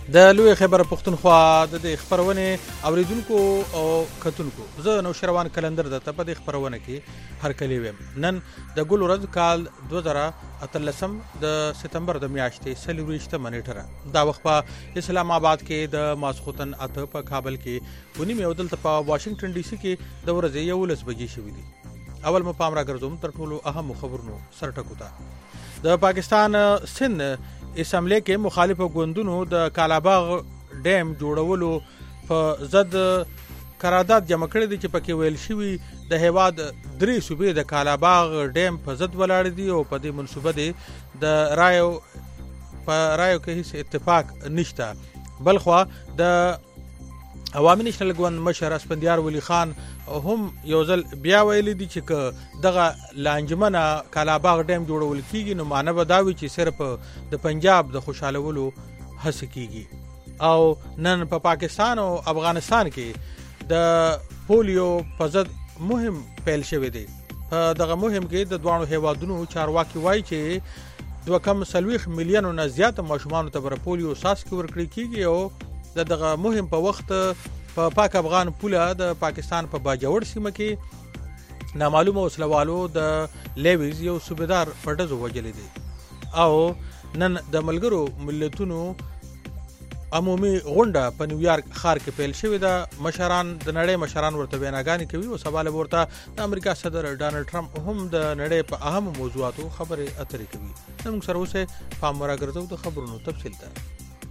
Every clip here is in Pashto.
د لوی خبر پښتونخوا د خبرونه اوریدونکو او کتونکو زه نو شروان کلندر د په د خبرونه کې هر کلی ویم نن د ګل ورځ کال 2013 د سپتمبر د میاشتې سلويشته منیټره دا وخت په اسلام آباد کې د ماسختن اته په کابل کې ونی مې ودلته په واشنگټن ډي سي کې د ورځې 11 بجې شوې دي اول مقام را ګرځوم تر ټولو اهم خبرونو سرټکوتا د پاکستان سند اسمبلی کې مخالف ګوندونو د کالاباغ ډیم جوړولو په ضد قرارداد جمع کړی دی چې پکې ویل شوی د هیواد درې صوبې د کالاباغ ډیم په ضد ولاړ دي او په دې منصوبه دي د رایو کې هیڅ اتفاق نشته بلخوا د عوامي نېشنل ګوند مشر اسفندیار ولی خان هم یو ځل بیا ویلي دي چې دغه لانجمنه کالاباغ ډیم جوړول کیږي نو معنی به دا وي چې صرف د پنجاب د خوشالولو هڅه کیږي او نن په پاکستان او افغانستان کې د پولیو په ضد مهم پیل شوی دی په دغه مهم کې د دوانو هیوادونو چارواکي وایي چې 2.3 میلیون نه زیات ماشومان ته پولیو ساسک ورکړي کیږي او دغه مهم په وخت په پاک افغان پوله د پاکستان په باجوړ سیمه کې نامعلومه وسلوالو د لیویز یو صوبیدار په ډزو وجلې دي او نن د ملګرو ملتونو عمومي غونډه په نیویارک ښار کې پیل شوې ده مشران د نړۍ مشران ورته ویناګانې کوي او سوال ورته د امریکا صدر ډانلډ ټرمپ هم د نړۍ په اهم موضوعاتو خبرې اترې کوي موږ سره اوسه پام راګرځو د خبرونو تفصیل ته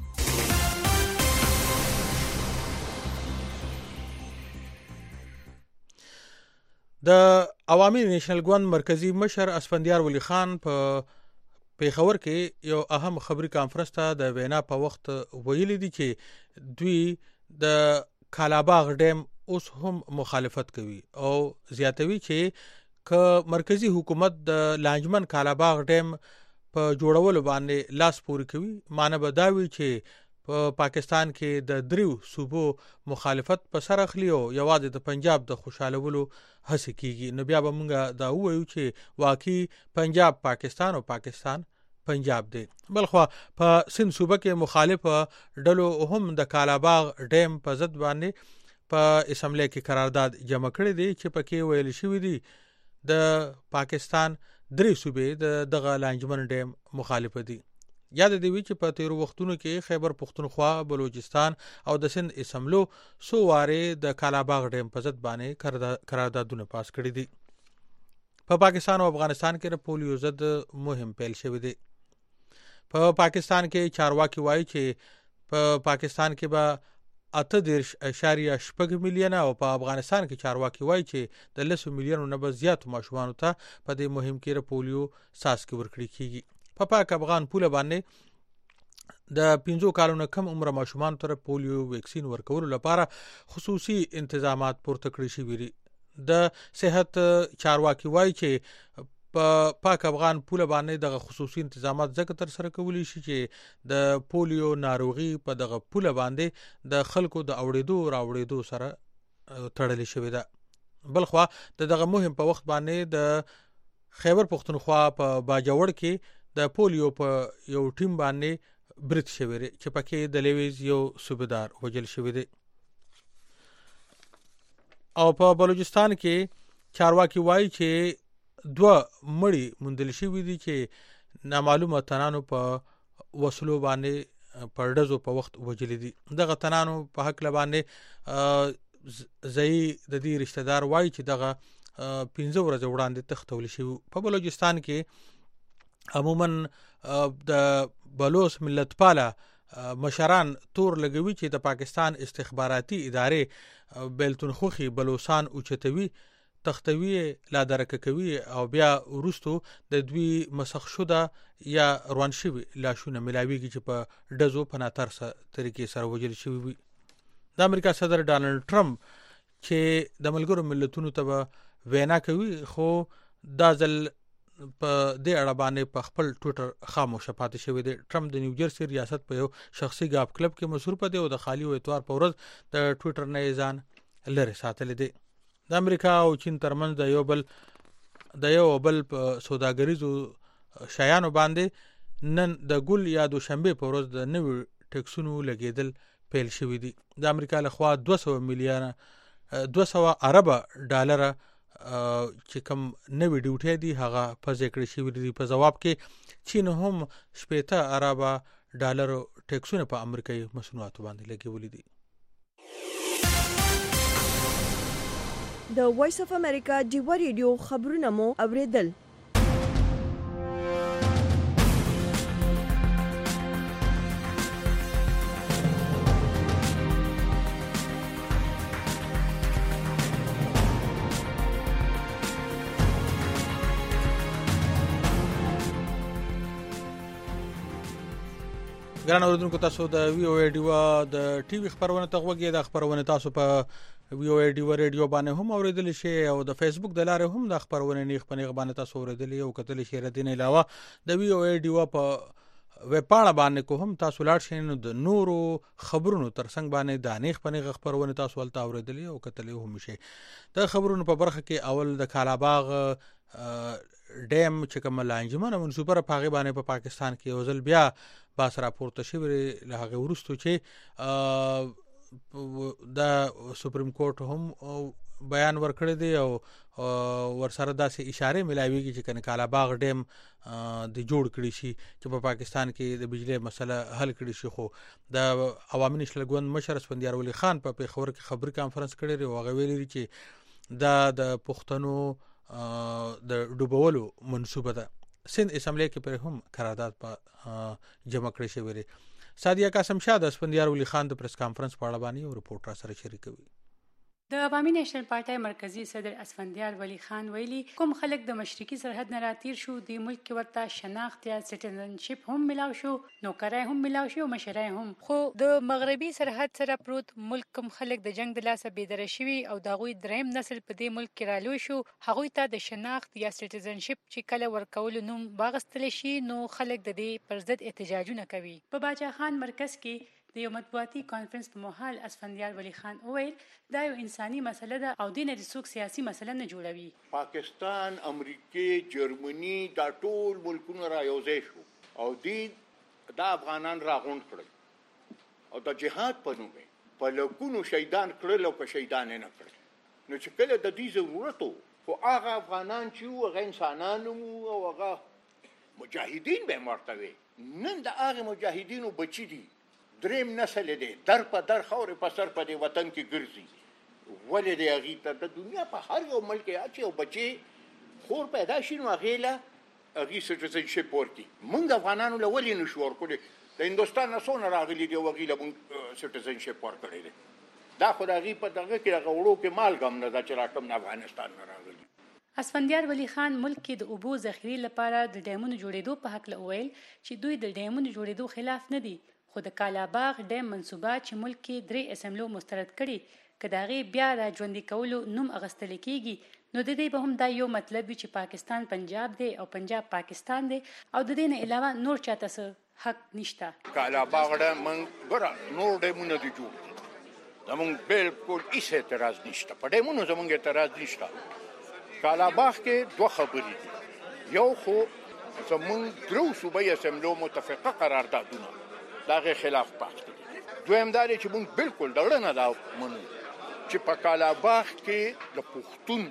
د عوامي نېشنل ګوند مرکزی مشر اسفندیار ولی خان په پیښور کې یو اهم خبري کانفرنس ته د وینا په وخت ویلي دي چې دوی د کالاباغ ډیم اوس هم مخالفت کوي او زیاتوي چې مرکزی حکومت د لانجمن کالاباغ ډیم په جوړولو باندې لاس پوري کوي معنی به دا وي چې په پاکستان کې د دریو صوبو مخالفت په سر اخلي او یوازې د پنجاب د خوشالولو هڅه کیږي نو بیا به موږ دا وایو چې واقعي پنجاب پاکستان او پاکستان پنجاب دی بلخوا په سند صوبه کې مخالف ډلو هم د کالاباغ ډیم په ضد باندې په اسمبلی کې قرارداد جمع کړی دی چې پکې ویل شوی دی د پاکستان درې صوبې د دغه لانجمن ډیم مخالف دي یاد دی چې په تیرو وختونو کې خیبر پختونخوا بلوچستان او د سند اسمبلو سو واره د کالاباغ ډیم په ضد باندې قراردادونه پاس کړی دي په پاکستان او افغانستان کې د پولیو ضد مهم پیل شوی دی په پاکستان کې چارواکي وایي چې په پاکستان کې به 8.8 میلیون او په افغانستان کې چارواکي وایي چې د 10 میلیون نه به زیات ماشومان ته په دې مهم کې پولیو ساسک ورکړي کیږي په پاک افغان پوله باندې د 15 کالونو کم عمر ماشومان ته پولیو ویکسین ورکولو لپاره خصوصي تنظیمات پورته کړی شوي دي د صحت چارواکي وایي چې په پاک افغان پوله باندې د خصوصي تنظیمات ځکه تر سره کولی شي چې د پولیو ناروغي په دغه پوله باندې د خلکو د راوړېدو سره تړلې شوې ده بلخوا دغه مهم په وخت باندې د خیبر پختونخوا په باجوړ کې د پولیو په یو ټیم باندې برت شوی چې پکې د لیویز یو صوبیدار وجل شوی دی او په بلوچستان کې چارواکي وایي چې 2 مړي موندل شوی دي چې نامعلومه تنانو په وسلو باندې پر ډزو په وخت وجل دي دغه تنانو په حق باندې زئی د دې رشتہ دار وایي چې دغه 15 ورځې وړاندې تختول شي په بلوچستان کې عموما د بلوچ ملت پاله مشران تور لګوي چې د پاکستان استخباراتي ادارې بیلتون خوخي بلوچستان اوچتوي تختوي لا درک کوي او بیا ورستو د دوی مسخ شوده یا روان شوی لاشونه ملاویږي چې په ډزو په ناتر طریقې سره وجل شوی وي د امریکا صدر ډانلډ ټرمپ چې د ملګرو ملتونو ته وینا کوي خو دا ځل په دې اړه باندې په خپل ټویټر خاموش پاتې شوی دی ټرمپ د نیوجرسي ریاست په یو شخصي غاپ کلب کې مصروف دی او د خالی او اتوار په ورځ د ټویټر نه ځان لری ساتل دي د امریکا او چین ترمنځ د یو بل په سوداګریزو شیانو باندې نن د ګل یا دوشنبه په ورځ د نوې ټیکسونو لګیدل پیل شوي دي. د امریکا لخوا 200 ارب ډالر چې کوم نوې ډیوټي دي هغه پځې کړې شوي دي. په جواب کې چین هم 80 ارب ډالر ټیکسونه په امریکایي مصنوعاتو باندې لګولي دي. د وایس اف امریکا ډیوا ریډیو خبرونه مو اوریدل. ګران اوریدونکو تاسو د وی او ای ډیوا د ټي وي خبرونه ته غوږی د خبرونه تاسو په وی او ای ډیوا ریډیو باندې هم اوریدل شي او د فیسبوک د لارې هم د خبرونه نیخ په نیغ باندې تاسو اوریدل او کتل شي. ردین علاوه د وی او ای ډیوا په ویب پاڼه باندې کو هم تاسو لاړ شئ نو د نورو خبرونو ترڅنګ باندې د نیخ په نیغ خبرونه تاسو ولته اوریدل او کتل هم شي. د خبرونو په برخه کې اول د کالاباغ ډیم چې کوم لانجمنه منصوبه په هغه باندې په پاکستان کې یو ځل بیا باس راپورته شوی له هغه وروسته چې د سپریم کورټ هم بیان ورکړی دی او ورسره داسې اشاره ملاویږي چې کنه کالاباغ ډیم د جوړ کړی شي چې په پاکستان کې د بجلی مسله حل کړی شي. خو د عوامي نشل ګوند مشر اسفندیار ولی خان په پیښور کې خبري کانفرنس کړی دی او هغه ویلي چې د پښتنو د ډوبولو منصوبه ده. سند اسمبلی کې پر هم قرارداد په جمع کړی شوی دی. سادیه قاسم شاه د اسفندیار ولی خان د پریس کانفرنس په اړه باندې رپورټ را سره شریکوي. د عوامي نېشنل پارټي مرکزی صدر اسفندیار ولی خان ویلي کوم خلک د مشرقي سرحد نه راتیر شو د ملک کې ورته شناخت یا سټیزنشپ هم ملاو شو، نوکرای هم ملاو شو، مشرای هم. خو د مغربي سرحد سره پروت ملک کوم خلک د جنگ د لاسه بېدره شوي او د هغوی دریم نسل په دې ملک کې رالوی شو، هغوی ته د شناخت یا سټیزنشپ چې کله ورکولو نوم واغستلی شي نو خلک د دې پر ضد احتجاجونه کوي. په باچا خان مرکز کې د یو مطبوعاتي کانفرنس په مهال اسفندیار ولی خان وویل دا یو انساني مسله ده او دې نه د څوک سیاسي مسله نه جوړوي. پاکستان، امریکې، جرمني دا ټول ملکونه را یوځای شو او دا افغانان راغونډ کړل او د جهاد په نوم په لکونو شهیدان کړل او په شهیدان نه کړل. نو چې کله د دې ضرورت وو خو هغه افغانان چې هغه انسانان وو او هغه مجاهدین به مرتوي نن د هغه مجاهدینو بچی دي دریم نسل دی در په در خورې په سر په دې وطن کې ګرځي. ولې دی هغې ته د دنیا په هر یو ملک کې چې یو بچی خور پیدا شي نو هغې له هغې سټیزنشپ ورکړي. موږ افغانانو له ولې نشو ورکړی؟ د هندوستان نه څونه راغلي دي او هغې له موږ سټیزنشپ ورکړی دی. دا خو د هغې په دغه کې هغه وړو کې مالګه هم نه ده چې راکم د افغانستان نه راغلي. اسفندیار ولی خان ملک کې د اوبو ذخیرې لپاره د ډیمونو جوړېدو په هکله وویل چې دوی د ډیمونو جوړېدو خلاف نه دي، خو د کالاباغ ډیم منصوبه چې ملک کې 3 اسمبلو مسترد کړي که د هغې بیا را ژوندي کولو نوم اخیستلی کېږي نو د دې به هم دا یو مطلب وي چې پاکستان پنجاب دی او پنجاب پاکستان دی او د دې نه علاوه نور چاته څه حق نشته. کالاباغ ډیم موږ ګوره نور ډیمونه دي جوړ زمونږ بالکل هېڅ اعتراض نشته، په ډیمونو زمونږ اعتراض نشته. کالاباغ کې 2 خبرې دي. یو خو زمونږ 3 صوبایي اسمبلو متفقه قراردادونه د هغې خلاف پاس کړي. دویم دا دی چې موږ بالکل د زړه نه دا منو چې په کالاباغ کې د پښتون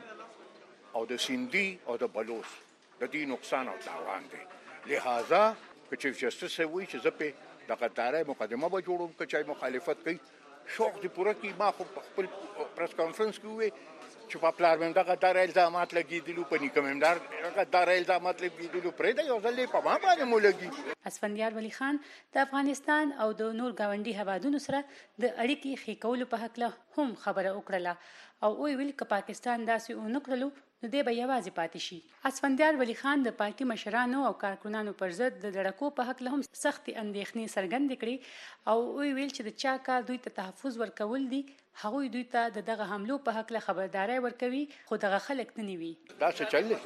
او د سیندي او د بلوچ د دې نقصان او تاوان دی. لہذا که چیف جسټس وایي چې زه پې د غدارۍ مقدمه به جوړوم که چای مخالفت کوي شوق دې پوره کړي. ما خو په خپل پریس کانفرنس کې وویل چې په پلار مې د غدارۍ الزامات لګېدلو، په نیکه مې د غدارۍ الزامات لګېدلو، پرېږده یو ځل یې په ما باندې مو لګي. اسفندیار ولی خان د افغانستان او د نور ګاونډي هیوادونو سره د اړیکې ښې کولو په هکله هم خبره وکړله او ویل که پاکستان داسې ونه کړلو نو دی به یوازې پاتې شي. اسفندیار ولی خان د پارټي مشرانو او کارکنانو پر ضد د لړکو په هکله هم سختې اندېښنې څرګندې کړې او ویل چې د چا کار دوی ته تحفظ ورکول دي هغوی دوی ته د دغه حملو په هکله خبرداری ورکوي خو دغه خلک نه نیوي. دا څه چل دی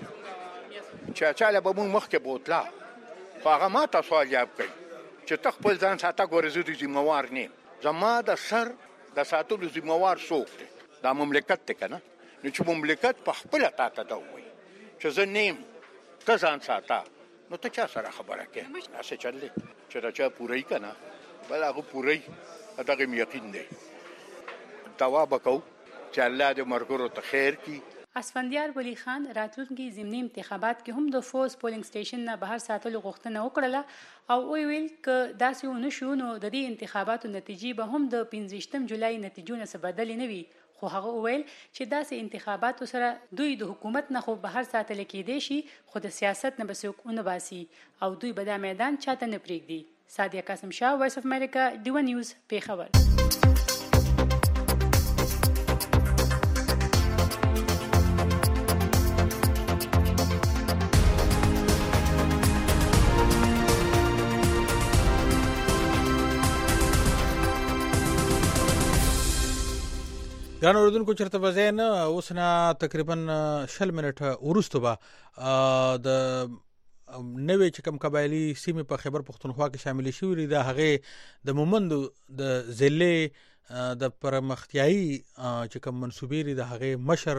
چې چاله به موږ مخکې بوتله خو هغه ما ته سوال جواب کوي چې ته خپل ځان ساته ګورې زه د ذمهوار نه یم. زما د سر د ساتلو ذمهوار څوک دی؟ دا مملکت دی که نه؟ نو چې مملکت په خپله تا ته دا ووایي چې زه نه یم ته ځان ساته نو ته چا سره خبره کوې؟ داسې چل دی چې د چا پوره یي که نه بل هغه پوری دغه یقین دی دوا وکاو چې الله دې مرګورو ته خیر کړي. اسفندیار ولی خان راتلونکي ضمني انتخابات کې هم د فوز پولینګ سټیشن نه بهر ساتلو غوښتنه وکړه او ویل ک داسې ونه شو نو د دې انتخاباتو نتیجې به هم د 15 جولای نتیجو نه څه بدل نه وي. خو هغه ویل چې داسې انتخاباتو سره دوی د حکومت نه خو بهر ساتل کېدې شي خو د سیاست نه بسوک اون باسي او دوی به دا میدان چاته نه پریږدي. سادیه قاسم شاه، وایس اف امریکا، ډیو نیوز، پیښور. ګران اوریدونکو چرته وزین اوس نه تقریبا 60 منټه وروسته به د نوې چې کوم قبایلی سیمه په خیبر پختونخوا کې شامل شوې ده هغه د مومند د ضلع د پرمختیايي چې کوم منسوبې لري د هغه مشر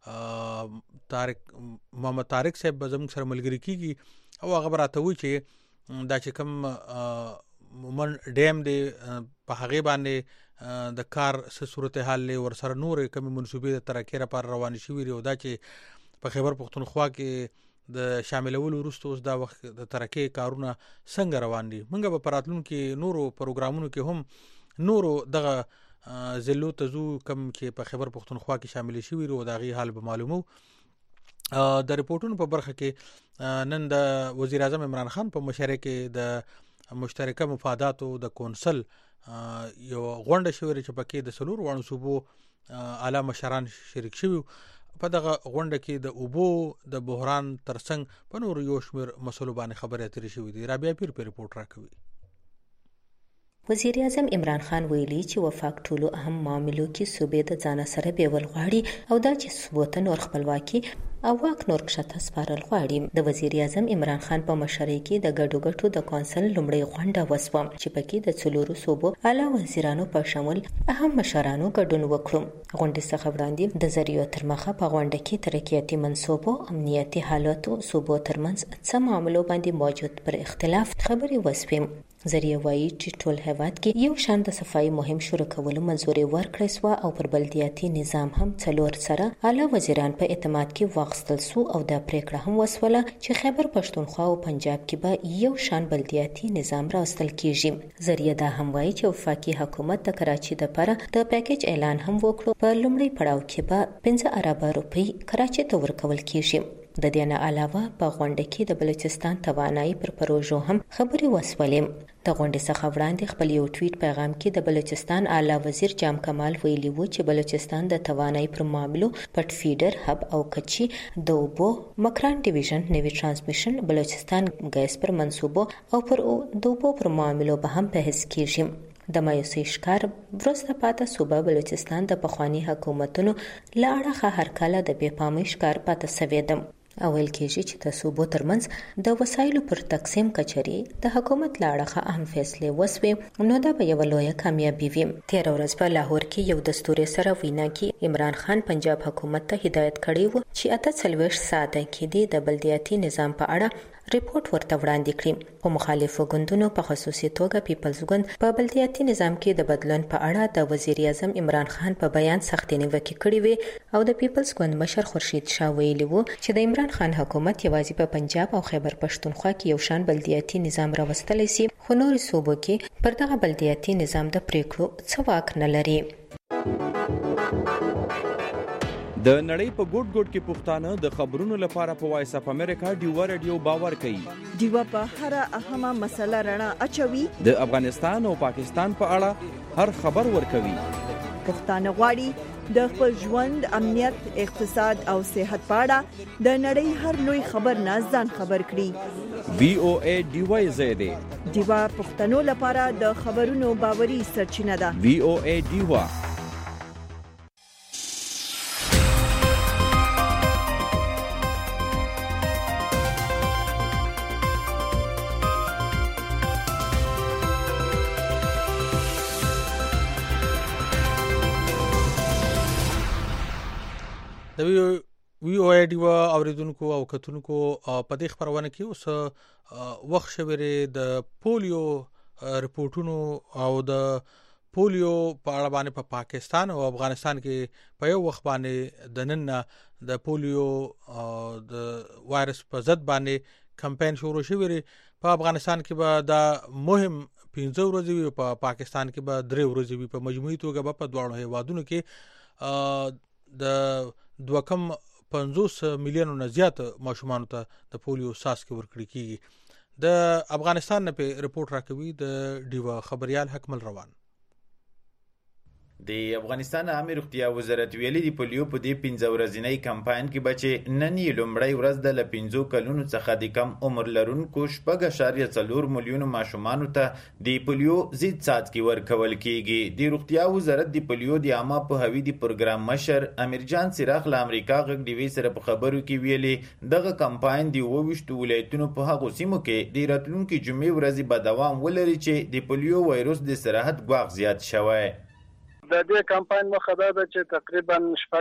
محمد طارق صاحب زموږ سره ملګری کیږي او هغه براته وی چې دا چې کوم مومند ډیم دی په هغه باندې د کار صورتحال له ور سره نور کوم منسوبې د ترقې لپاره روان شوې او دا چې په خیبر پختونخوا کې د شاملولو وروسته اوس دا وخت د ترقې کارونه څنګه روان دي. موږ په پراتلونکو نورو پروګرامونو کې هم نورو دغه ضلعو ته زو کم چې په خیبر پختونخوا کې شامل شوي او دغه حال به معلومو. د ریپورتونو په برخه کې نن د وزیر اعظم عمران خان په مشرۍ کې د مشترکه مفاداتو د کونسل یو غونډه شوې چې پکې د سلور وانو صوبو اعلی مشران شریک شوي. په دغه غونډه کې د اوبو د بحران ترڅنګ په نور یو شمېر مسلو باندې خبرې اترې شوې دي. رابعه پیر په ریپورت راکوي. وزیر اعظم عمران خان ویلي چې وفاق ټولو اهم معاملو کې صوبې د ځان سره بیول غواړي او دا چې صوبته نور خپلواکي او واک نور کښته سپارل غواړي. د وزیر اعظم عمران خان په مشرۍ کې د ګډو ګټو د کونسل لومړی غونډه وسوه چې پکې د څلورو صوبو اعلی وزیرانو په شمول اهم مشرانو ګډون وکړو. غونډې څخه وړاندې د ذریعو تر مخه په غونډه کې ترقیاتي منصوبو، امنیتي حالاتو، صوبو ترمنځ څه معاملو باندې موجود پر اختلاف خبرې وسوې. ذریعه وایي چې ټول هیواد کې یو شان د صفایي مهم شروع کولو منظوري ورکړې سوه او پر بلدیاتي نظام هم څلور سره اعلی وزیران په اعتماد کې واخیستل سو او دا پریکړه هم وسوله چې خیبر پښتونخوا او پنجاب کې به یو شان بلدیاتي نظام راوستل کیږي. ذریعه دا هم وایي چې وفاقي حکومت د کراچۍ لپاره د پیکیج اعلان هم وکړو. په لومړي پړاو کې به 15 اربه روپۍ کراچۍ ته ورکول کیږي. د دې نه علاوه په غونډه کې د بلوچستان توانایي پر پروژو هم خبرې وسولې. د غونډې څخه وړاندې خپل یو ټویټ پیغام کې د بلوچستان اعلی وزیر جام کمال ویلي وو چې بلوچستان د توانایي پر معاملو پټ فیډر هب او کچي د اوبو مکران ډیویژن نوي ترانسمیشن بلوچستان ګیس پر منصوبو او پر د اوبو پر معاملو به هم بحث کیږي. د مایوسۍ ښکار وروسته پاته صوبه بلوچستان د پخواني حکومتونو له اړخه هر کله د بې پامۍ ښکار پاته سوی ده. اول کېږي چې د صوبو ترمنځ د وسایلو پر تقسیم کچري د حکومت له اړخه اهم فیصلې وسوې نو دا به یوه لویه کامیابي وي. تېره ورځ په لاهور کې یو دستوري سره وینا کې عمران خان پنجاب حکومت ته هدایت کړی و چې 48 ساعته کې د بلدیاتي نظام په اړه ریپورت ورته وړاندې کړي. په مخالفو ګوندونو په خصوصي توګه پیپلز ګوند په بلدیاتي نظام کې د بدلون په اړه د وزیر اعظم عمران خان په بیان سختې نیوکې کړې وې او د پیپلز ګوند مشر خورشید شاه ویلي وو چې د عمران خان حکومت یوازې په پنجاب او خیبر پښتونخوا کې یو شان بلدیاتي نظام راوستلی سي خو نورو صوبو کې پر دغه بلدیاتي نظام د پریکړو څه واک نه لري. د نړۍ په ګوټ ګوټ کې پښتانه د خبرونو لپاره په وایس اف امریکا ډیو رادیو باور کوي. ډیو په هر اهمه مسله رڼا اچوي. د افغانستان او پاکستان په اړه هر خبر ورکوي. پښتانه غواړي د خپل ژوند، امنیت، اقتصاد او صحت په اړه د نړۍ هر لوی خبر نه ځان خبر کړي. VOA ډیو زیاده ډیو پښتنو لپاره د خبرونو باوري سرچینه ده. VOA ډیو. د وی او ای ډی اوریدونکو او کتونکو په دې خبرونه کې اوس وخت شوره د پولیو رپورټونو او د پولیو په اړه باندې په پاکستان او افغانستان کې په یو وخت باندې د نن د پولیو د وایرس په ضد باندې کمپاین شروع شوی. په افغانستان کې به دا مهم 15 ورځې وي، په پاکستان کې به 3 ورځې وي. په مجموعي توګه به په دواړو هیوادونو کې د 250 میلیونو نه زیات ماشومان ته د پولیو څاڅکي ورکړي کیږي. د افغانستان نه په رپورت راکوي د ډیوا خبريال حکمل روان. د افغانستان عامه روغتیا وزارت ویلي دی پولیو په دې 15 ورځنی کمپاین کې بچي نن یې لومړی ورځ د 15 کلونو څخه د کم عمر لرونکو 4.4 میلیون ماشومان ته د پولیو ضد څاڅکي ورکول کیږي. د روغتیا وزارت د پولیو د عامه پوهاوي د پروګرام مشر امیرجان سراغ له امریکا غږ ډیوي سره په خبرو کې ویلي دغه کمپاین د 22 ولایتونو په هغو سیمو کې د راتلونکي جمعې ورځې به دوام ولري چې د پولیو وایروس د سرحد ګواښ زیات شوی. د دې کمپاین مخه دا ده چې تقریبا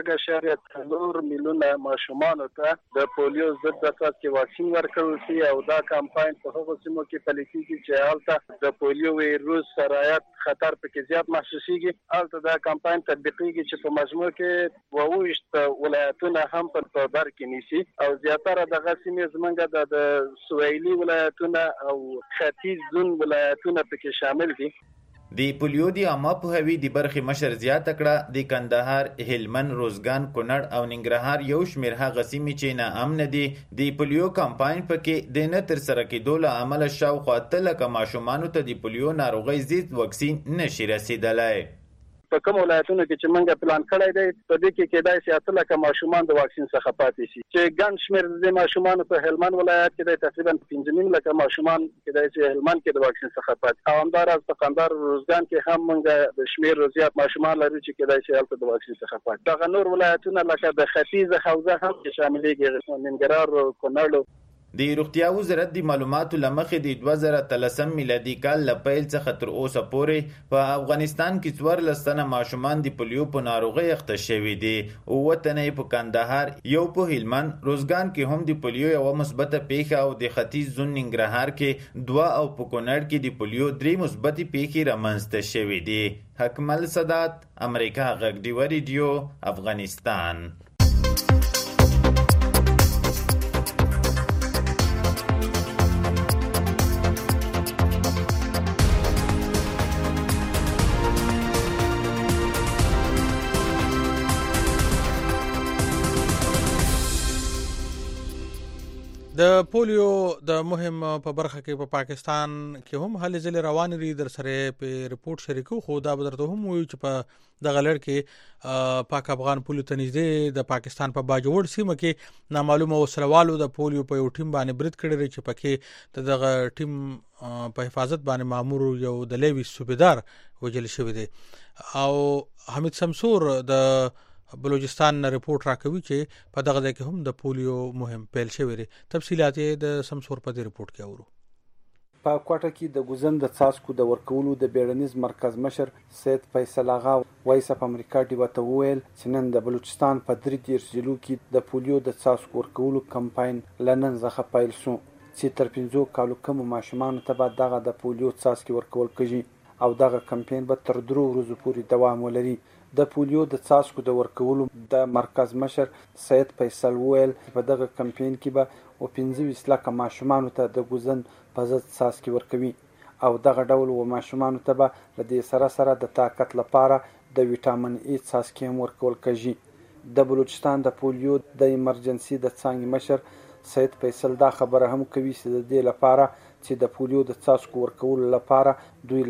4.4 میلیون ماشومان ته د پولیو ضد څاڅکي واکسین ورکول شي او دا کمپاین په هغو سیمو کې پلي کیږي چې هلته د پولیو وایروس سرایت خطر پکې زیات محسوسیږي. هلته دا کمپاین تطبیقیږي چې په مجموع کې 22 ولایتونه هم په بر کې نیسي او زیاتره دغه سیمې زمونږ د سویلي ولایتونه او ختیځ زون ولایتونه پکې شامل دي. د پولیو د عامه پوهاوي د برخې مشر زیاته کړه د کندهار، هلمند، روزګان، کونړ او ننګرهار یو شمېر هغه سیمې چې ناامنه دي د پولیو کمپاین پکې د نه ترسره کېدو له امله شاوخوا 3 لکه ماشومانو ته د پولیو ناروغۍ ضد واکسین نشي رسېدلی. په کوم ولایتونو کې چې موږ پلان کړی دی په دې کې کېدای شي 8 لکه ماشومان د واکسین څخه پاتې شي چې ګڼ شمېر د ماشومان په هلمند ولایت کې د تقریبا 15 لکه ماشومان کېدای شي هلمند کې د واکسین څخه پاتې او همداراز په کندهار روزګان کې هم موږ د شمېر زیات ماشومان لرو چې کېدای شي هلته د واکسین څخه پاتې. دغه نور ولایتونه لکه د ختیځ حوزه هم شاملېږي ننګرهار، کونړ. د روغتیا وزارت د معلوماتو لمخې د 2013 میلادي کال له پیل څخه تر اوسه پورې په افغانستان کې 14 تنه ماشومان د پولیو په ناروغۍ اخته شوي دي. 9 تنه په کندهار، یو په هلمند، روزګان کې هم د پولیو یوه مثبته پیښه او د ختیځ زون ننګرهار کې 2 او په کونړ کې د پولیو 3 مثبتې پیښې رامنځته شوي دي. حکمل سادات، امریکا غږ ډیوه ریډیو، افغانستان. د پولیو د مهم په برخه کې په پاکستان کې هم هلې ځلې روانې دي. در سره په رپورت شریکو خو دا به درته هم وایو چې په دغه لړ کې پاک افغان پولیو ته نږدې د پاکستان په باجوړ سیمه کې نامعلومه وسلوالو د پولیو په یو ټیم باندې برید کړی دی چې پکې دغه ټیم په حفاظت باندې مامور یو د لیوي صوبیدار وجل شوی دی. او حمید سمسور د بلوچستان نه رپورت راکوي چې په دغه ځای کې هم د پولیو مهم پیل شوی دی. تفصیلات یې د سمسور په دې رپورت کې اورو. په کوټه کې د ګوزن د څاڅکو د ورکولو د بیړنیز مرکز مشر سید فیصل آغا وایس اپ امریکا ډیوه ته وویل چې نن د بلوچستان په 33 ضلعو کې د پولیو د څاڅکو ورکولو کمپاین لنن څخه پیل شو چې تر 15 کالو کم ماشومان ته به دغه د پولیو څاڅکي ورکول کیږي او دغه کمپاین به تر 3 ورځې پورې دوام ولري. د پولیو د څاڅکو د ورکولو د مرکز مشر سید فیصل وویل په دغه کمپاین کې به 15 لکه ماشومانو ته د ګوزن په ضد څاڅکي ورکوي او دغه ډول و ماشومانو ته به له دې سره د طاقت لپاره د ویټامین ای څاڅکي هم ورکول کیږي. د بلوچستان د پولیو د ایمرجنسي د څانګې مشر سید فیصل دا خبره هم کوي چې د دې لپاره چې د پولیو د څاڅکو ورکولو لپاره دوی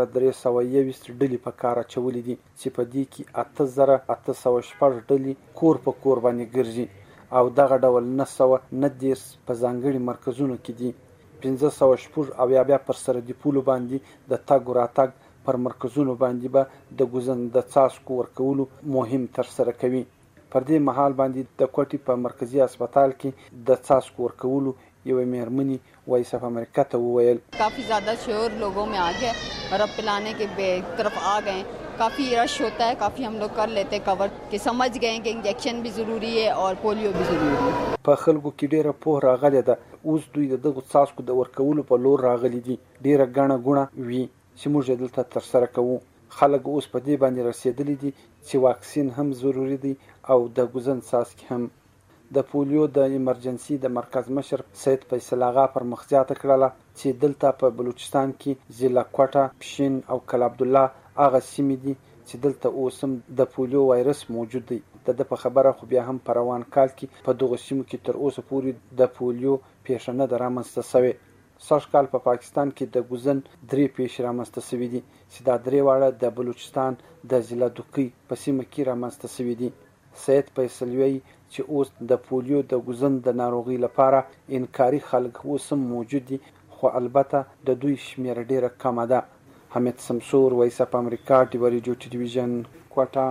10321 ډلې په کار اچولې دي چې په دې کې 8806 ډلې کور په کور باندې ګرځي او دغه ډول 990 په ځانګړي مرکزونو کې دي. 1506 او بیا پر سر دی پولو باندې د تاګ راتګ پر مرکزونو باندې به د ګوزن د څاڅکو ورکولو مهم تر سره کوي. پر دې مهال باندې د کوټي په مرکزی هسپتال کې د څاڅکو ورکولو یو میرمنی وایس اف امریکا ته وویل काफी ज्यादा शोर लोगों में आ गया और अब पिलाने के तरफ आ गए. काफी रश होता है, काफी हम लोग कर लेते कवर कि समझ गए कि इंजेक्शन भी जरूरी है और पोलियो भी जरूरी है. په خلکو کې ډیره پوهه راغلې ده اوس دوی دغه څاڅکو د ورکولو په لور راغلي دي. ډیره غاڼه غونه وی چې موږ دلته تر سره کوو. خلک اوس په دې باندې رسیدلي دي چې واکسین هم ضروری دی او د ګوزن څاڅکي هم. د پولیو د ایمرجنسي د مرکز مشر سید فیصل آغا پر مخزیاته کړله چې دلته په بلوچستان کې ضلع کوټه، پښین او کل عبدالله هغه سیمې دي چې دلته اوس هم د پولیو وایرس موجود دی. د په خبره خو بیا هم په روان کال کې په دغه سیمو کې تر اوسه پورې د پولیو پیښه نه رامنځته شوې. سږ کال په پاکستان کې د ګوزن 3 پیښې رامنځته شوې دي چې دا 3 واړه د بلوچستان د ضلع دوکۍ په سیمه کې رامنځته شوې دي. سید فیصل وی چې اوس د پولیو د ګوزن د ناروغي لپاره انکاري خلک اوس هم موجود دي، خو البته د دوی شمیر ډیره کمه ده. حمید سمسور، وایس اپ امریکا، ډیو ریډیو ټلویزیون، کوټه.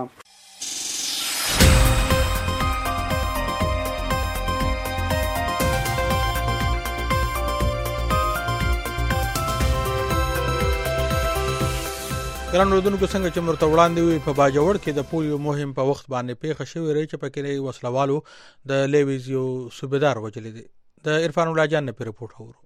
ګران اردوونکو څنګه چې مرته وړاندې وي په باجوړ کې د پولیو مهم په وخت باندې پیښه شوې رې چې پکې وسلوالو د لیویز یو صوبیدار وجلې دي. د عرفان الله جان نه رپورټ اورو.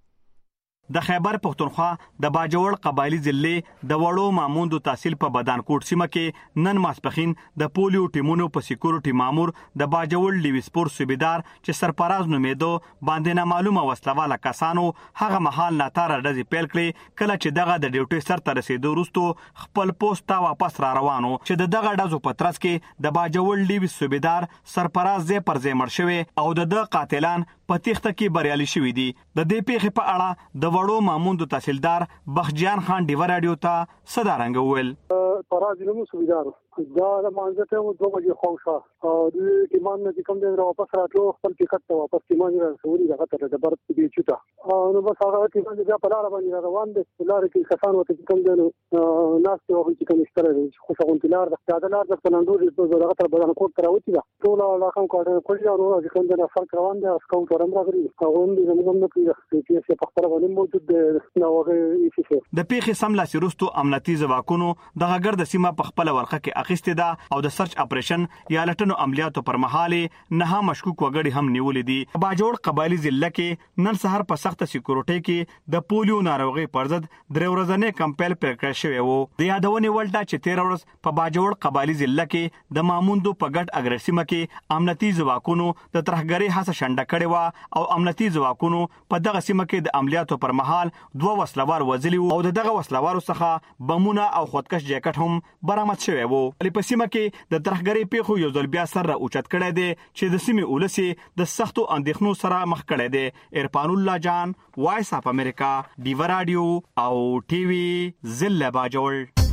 د خیبر پختونخوا د باجوړ قبایلی ضلع د وړو ماموندو تحصیل په بدانکوټ سیمه کې نن ماسپخین د پولیو ټیمونو په سکیورټي مامور د باجوړ لیویسپور صوبیدار چې سرپراز نومیدو باندې نامعلومه وسلواله کسانو هغه مهال ناتاره ډزې پیل کړې کله چې دغه د ډیوټي سر ته رسیدو وروسته خپل پوسټ ته واپس را روانو چې دغه ډزو په ترڅ کې د باجوړ لیویس صوبیدار سرپراز ځای پر ځای مړ شوی او د قاتلان په تیښته کې بریالي شوي دي. د دې پیښې په اړه د وړو ماموندو تحصیلدار بخجان خان ډیو رادیو ته صدارنګ وویل. پراز نمو صوبیدار دا د مانځه ته 2 بجې خوښه او د ایمان نه کوم دی واپس راتلو خپل ټیکټ ته واپس ایمان راځوري دغه ته د برت دی چوتا نو بس هغه ایمان بیا په لار باندې روان دي. لار کې کسان وته کوم دی ناس ته وایي چې کوم ستره خو څنګه تلار د لار د پلانډو دغه تر بدن کوټ تر وتی دا ټول علاقه کوټه کولی او چې کوم دی فرق روان دي اسکاو تورم راغلي هغه هم د زموږ نه پیږي چې په خپل باندې موجود دی نو هغه یې د پیښې سملا سیروستو امنیتي ځواکونو دغه ګرد سیمه په خپل ورخه کې اخیسته ده او د سرچ اپریشن یا لټنو عملیاتو پر مهال نه مشکوک وګړي هم نیولې دي. باجوړ قبایلی ضلع کې نن سحر په سخت سکیورټي کې د پولیو ناروغي پر ضد درې ورځې کمپیل پر کړی شوی وو. د یادونې ولټه چې 13 ورځ په باجوړ قبایلی ضلع کې د ماموندو په ګډ اګریسیمه کې امنیتي ځواکونو د ترهګری هڅه شنډه کړې و او امنیتي ځواکونو په دغه سیمه کې د عملیاتو پر مهال 2 وسلوار وزلي او دغه وسلوارو څخه بمونه او خودکش جاکټ هم برآمد شوی وو. په سیمه کې د ترهګری پیښو یو ځل بیا سره اوچت کړی دی چې د سیمې ولسی د سختو اندېښنو سره مخ کړی دی. عرفان الله جان، وایس اپ امریکا، ډیو رادیو او ټي وي ضلع باجوړ.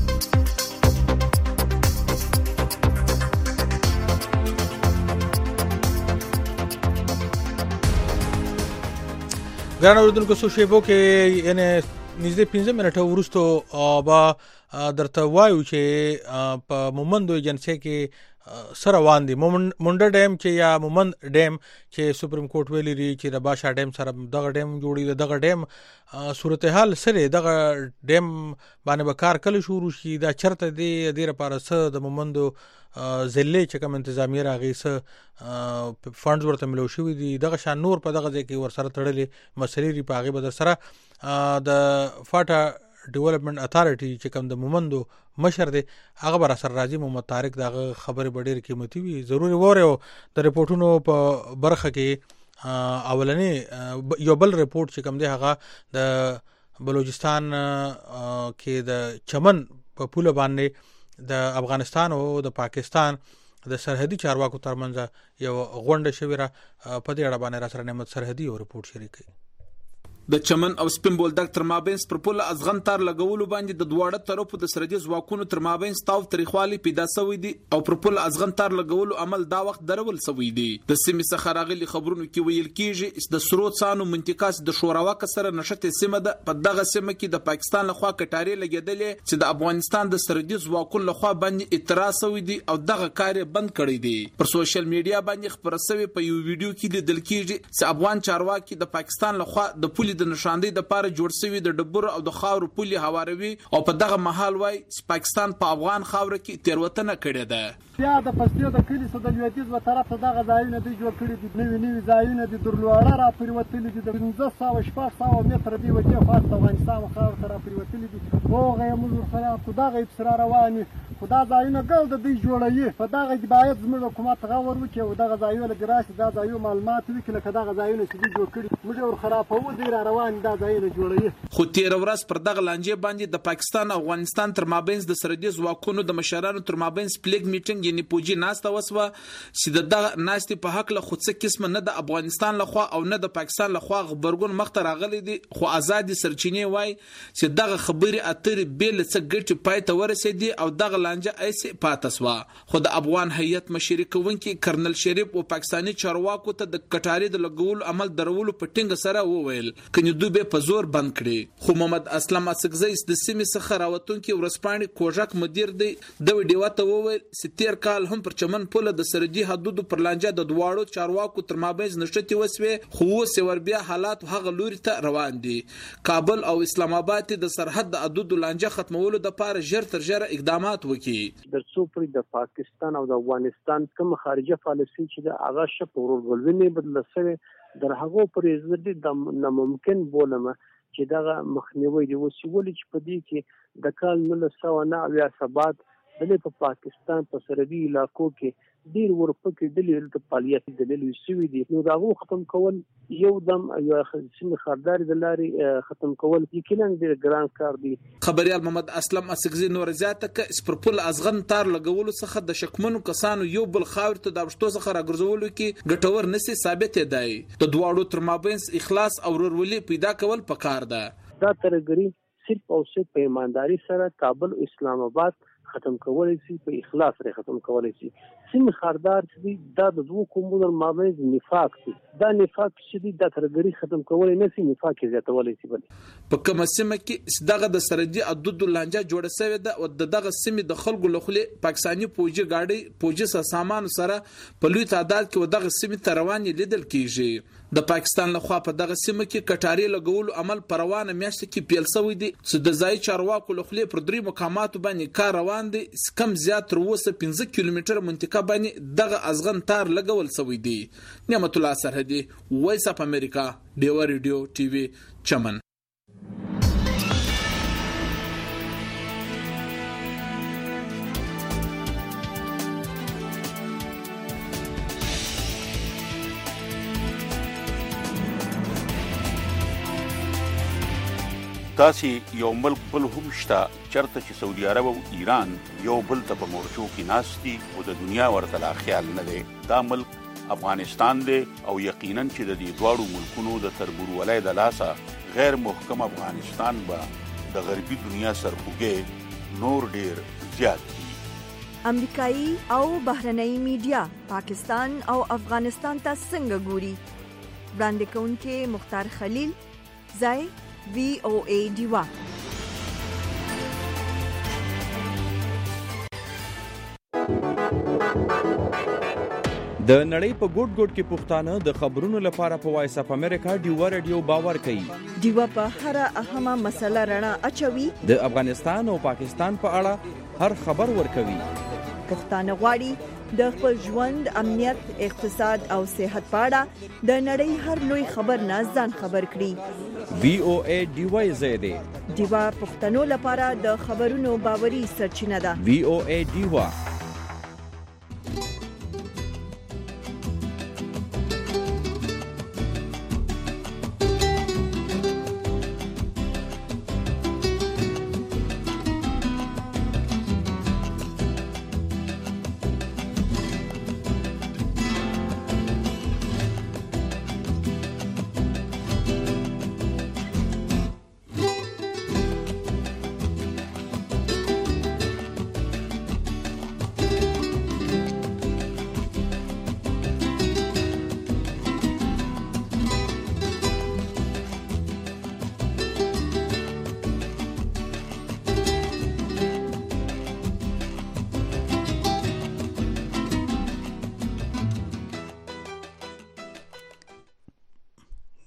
ګران اردوونکو سو شیبو کې یعنی نږدې 15 منټه وروسته با درته وایو چې په مومندو ایجنسی کې سره وان دي مونډه ډیم چې یا مومند ډیم چې سپریم کورټ ویلي لري چې د باشا ډیم سره دغه ډیم جوړي دغه ډیم صورتحال سره دغه ډیم باندې به کار کله شروع شي دا چرته دی د لپاره څه د مومندو ضلع چې کوم انتظامیه راغی څه فاندز ورته ملو شوی دي دغه شان نور په دغه ځای کې ورسره تړلې مسلې ری پاغي بدر سره د فاټا ډیولپمنٹ اتھارټي چې کوم د مومندو مشر دی هغه بر سره راځي محمد طارق دغه خبره ډېر قیمتي وي ضروري وره د رپورټونو په برخه کې اولنې یو بل رپورټ چې کوم دی هغه د بلوچستان کې د چمن په پوله باندې د افغانستان او د پاکستان د سرحدي چارواکو ترمنځ یو غونډه شوې را په دې اړه باندې را سره نعمت سرحدي او رپورټ شریک کړي. د چمن او سپین بولدک تر مابین پر پل ازغن تار لګولو باندې د دواړه طرفو د سرحدي ځواکونو تر مابین ستاو تاریخوالي پیدا شوې دي او پر پل ازغن تار لګولو عمل دا وخت درول شوې دي. د سیمې څخه راغلي خبرونو کې ویل کېږي د سرو څانو منطقه د شوراوا کسره نشته سیمه ده په دغه سیمه کې د پاکستان لخوا کټاري لګیدلې چې د افغانستان د سرحدي ځواکونو لخوا باندې اعتراض شوی دي او دغه کار بند کړی دی. پر سوشل میډیا باندې خبره شوی په یو ویډیو کې لیدل کېږي چې افغان چارواکي د پاکستان لخوا د پولي دې د نشاندهي د پاره جوړ شوی د ډبرو او د خاورو پولي هواروي او په دغه محل وای پاکستان په افغان خاور کې تیروتنه کړې ده. بیا د پښتو د کلی څخه د لویدیز و طرف ته دغه ځایونه دی جوړ کړي دي، نوي ځایونه دي، درلوړه را پریوتلي دي، د 1500 متره دی وجه خاص افغانستان خاور ته را پریوتلي دي. هغه یې موږ خراب کو دغه ابصرا رواني خدا ځایونه ګل د دې جوړوي په دغه کې باید زموږ حکومت غوړ وکړي او دغه ځایونه لګراسي دا ځایو معلومات وکړي لکه دغه ځایونه چې جوړ کړي موږ ور خرابو دي را روان دا ځایونه جوړوي. خو تیر ورځ پر دغه لانجې باندې د پاکستان او افغانستان تر مابینځ د سرحدي ځواکونو د مشرانو تر مابینځ پلیګ میټینګ یعنی پوجي ناسته وسوه چې دغه ناستې په حق له خود څه قسمه نه د افغانستان لخوا او نه د پاکستان لخوا خبرګون مخته راغلي دي، خو آزادي سرچینې وای چې دغه خبري اترې بیل څه ګټي پای ته ورسېدي او دغه لانجه ایسي پاتسوا. خو د افغان هیئت مشري کوونکي کرنل شریف او پاکستاني چارواکو ته د کټاري د لګولو عمل درولو په ټینګ سره وویل کني دوی به په زور بند کړي. خو محمد اسلم اسکزی د سیمې څخه راوتونکي ورسپانې کوژک مدیر دی د ویډیو ته وویل چې تیر کال هم پر چمن پوله د سرحدي حدودو پر لانجه د دواړو چارواکو تر مابینځ نشټي وسوي، خو اوس وربیا حالات هغه لوري ته روان دي. کابل او اسلام آباد د سرحد د حدودو لانجه ختمولو د لپاره ژر تر ژره اقدامات وکړي. د څو پر د پاکستان او د افغانستان کوم خارجه پالیسي چې د هغه شپ ورغلونی بدل شوی در هغه پر عزت د ناممکن بولمه چې دغه مخنیوي دی وسولې چې په دې کې د کال 1997 د پاکستان په سرحدي علاقو کې ډیر ورپکې د فعالیت دلیل شوی دی، نو دا ختم کول یو دم یو سیمه خاردار د لارې ختم کول یقینا ډیر ګران کار دی. خبريال محمد اسلم اسکزی نور زیاته ک سپرپل ازغن تار لګولو څخه د شکمنو کسانو یو بل خاور ته د پښتو څخه راګرځولو کې ګټور نسی ثابت دی. د دواړو تر مابینځ اخلاص او ورولي پیدا کول پکار ده. دا ترګری صرف او صرف په ایمانداری سره کابل اسلام آباد ختم کولای شي، په اخلاص سره ختم کولای شي. سیمه خاردار چې دا د دوه کومونو مابینځ نفاق دی، دا نفاق چې دا ترګری ختم کولای نه شي، نفاق زیاتولای شي. په کومه سیمه کې دغه د سرحدي حدود لانجه جوړه شوې ده او دغه سیمه د خلکو لخوا پاکستاني پوجي گاډي پوجي سامان سره په لوی تعداد کې دغه سیمه ته روان لیدل کیږي. د پاکستان لخوا په دغه سیمه کې کټاري لګولو عمل پروانه میاشت کې پیل شوی دی چې د ځای چارواکو لخوا پر درې مقامات باندې کار روان دي. کم زیات تر اوسه 15 کیلومتره منطقه باندې دغه ازغن تار لګول شوی دی. نعمت الله سرحدي، وایس اف امریکا، ډیوا ریډیو ټي وي، چمن. تاسې یو ملک بل هم شته چرته چې سعودي عرب او ایران یو بل ته په مورچو کې ناست دي او د دنیا ورته لا خیال نه دی. دا ملک افغانستان دی او یقینا چې د دې دواړو ملکونو د تربورولۍ د لاسه غیر محکم افغانستان به د غربي دنیا سرخوږی نور ډیر زیات دي. امریکایي او بهرنۍ میډیا پاکستان او افغانستان ته څنګه ګوري؟ وړاندې کوونکې مختار خلیل، ځای VOA ډیوا. د نړۍ په ګوټ ګوټ کې پښتانه د خبرونو لپاره په وایس اف امریکا ډیوا رادیو باور کوي. ډیوا په هر اهمه مسله رڼا اچوي، د افغانستان او پاکستان په اړه هر خبر ورکوي. پښتانه غواړي د خپل ژوند، امنیت، اقتصاد او صحت په اړه د نړۍ هر لوی خبر نه ځان خبر کړي. VOA ډیوا زیاده ډیوا پښتنو لپاره د خبرونو باوري سرچینه ده. VOA ډیوا.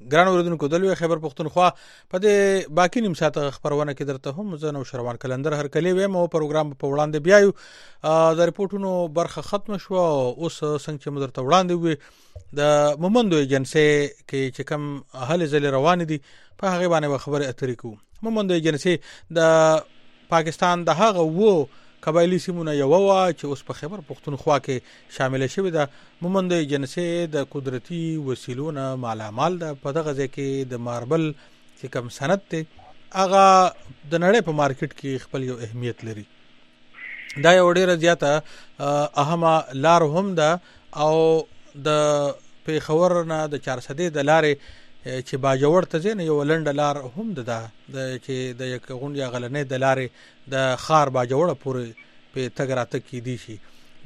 ګران اوریدونکو د خیبر پښتونخوا په دې باقی نیم ساعت خبرونه کې درته هم زه نو شروان کلندر هر کلی ویم او پروګرام په وړاندې بیاو د ریپورتونو برخه ختم شو اوس څنګه چې مدرته وړاندې وي د مومندو ایجنسی کې چې کوم هلې ځلې روان دي په هغه باندې خبره اترې کو مومندو ایجنسی د پاکستان د هغه وو قبایلی سیمونه یو وا چې اوس په خیبر پښتونخوا کې شامل شوی ده. مومند ایجنسی د قدرتي وسیلونو مالامال ده. په دغه ځای کې د ماربل چې کوم صنعت ته هغه د نړۍ په مارکیټ کې خپل یو اهمیت لري. دا یو ډیره زیاته اهمه لار هم ده او د پیښور نه د 400 د لارې چې باجوړ ته ځنه یو لنډ لار هم ده چې د یک غونډه غلنې د لارې د خار باجوړ پورې په تګراته کې دي شي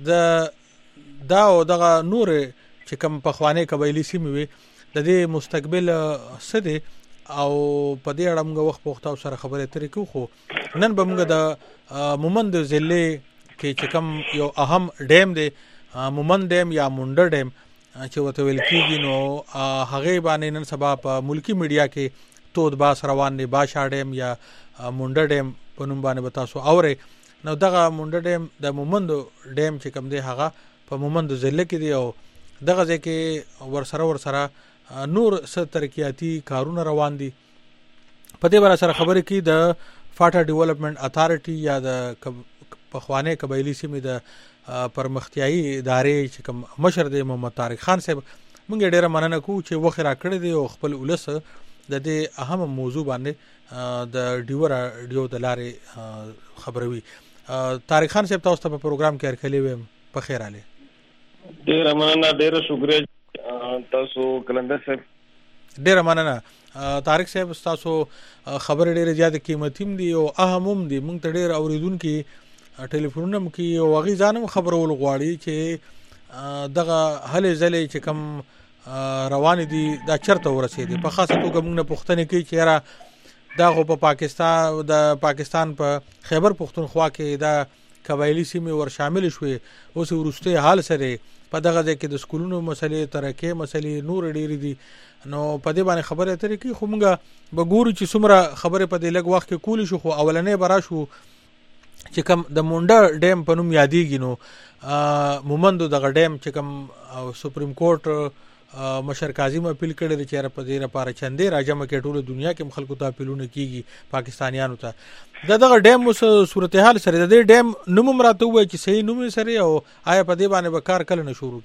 دا او دغه نور چې کوم په خوانې قبایلی سیمې وي د دې مستقبل سده او په دې اړه موږ وخت پوښتنه سره خبرې ترې کوو. خو نن به موږ د مومند ضلع کې چې کوم یو اهم ډیم دی مومند ډیم یا مونډه ډیم چې وته ویل کېږي نو هغه باندې نن سبا په ملکی میډیا کې تود باس روان دی باشا ډیم یا مونډه ډیم په نوم باندې بتاسو اوره نو دغه مونډه ډیم د مومند ډیم چې کوم دی هغه په مومند ضلع کې دی او دغه ځکه ورسره نور څه ترقیاتی کارونه روان دي. په دې باره سره خبرې کی د فاټا ډیولپمنٹ اتھارټي یا د پخوانه قبایلی سیمې د پرمختیايي ادارې چې کوم مشر دی محمد طارق خان صاحب مونږ ډیره مننه کوو چې وخت را کړی دی او خپل ولس د دې اهم موضوع باندې د ډیو د لارې خبروي. طارق خان صاحب تاسو ته په پروګرام کې ارکلې ویم په خیر علي. ډیره مننه ډیره شکریا تاسو کلندر صاحب ډیره مننه. طارق صاحب تاسو خبر ډیره زیاته قیمتیم دي او اهم دي مونږ ته ډیر اوریدونکو ټلیفونونه کې او غي ځانم خبرول غواړي چې دغه هلې ځلې چې کم روان دي دا چرته ورسېدي په خاصه توګه موږ نه پوښتنه کوي چې را دا خو په پاکستان په خیبر پښتونخوا کې دا قبایلی سیمې ور شامل شوي اوس ورسته حال سره په دغه ځای کې د سکولونو مسلې ترکه مسلې نور ډېری دي نو په دې باندې خبره اترې کې خو موږ به ګورو چې څومره خبره په دې لږ وخت کې کول شو خو اولنې برا شو چې کوم د مونډه ډیم په نوم یادېږي نو مومندو دغه ډیم چې کوم سپریم کورټ مشر کاظم اپیل کړی چې په دې لپاره چندې راجمه کې ټوله دنیا کې خلکو ته اپیلونه کیږي پاکستانیانو ته دغه ډیم اوس صورتحال سره د ډیم نوم راته وای چې صحیح نوم سره او آیا په دې باندې وکړ کله نه شروع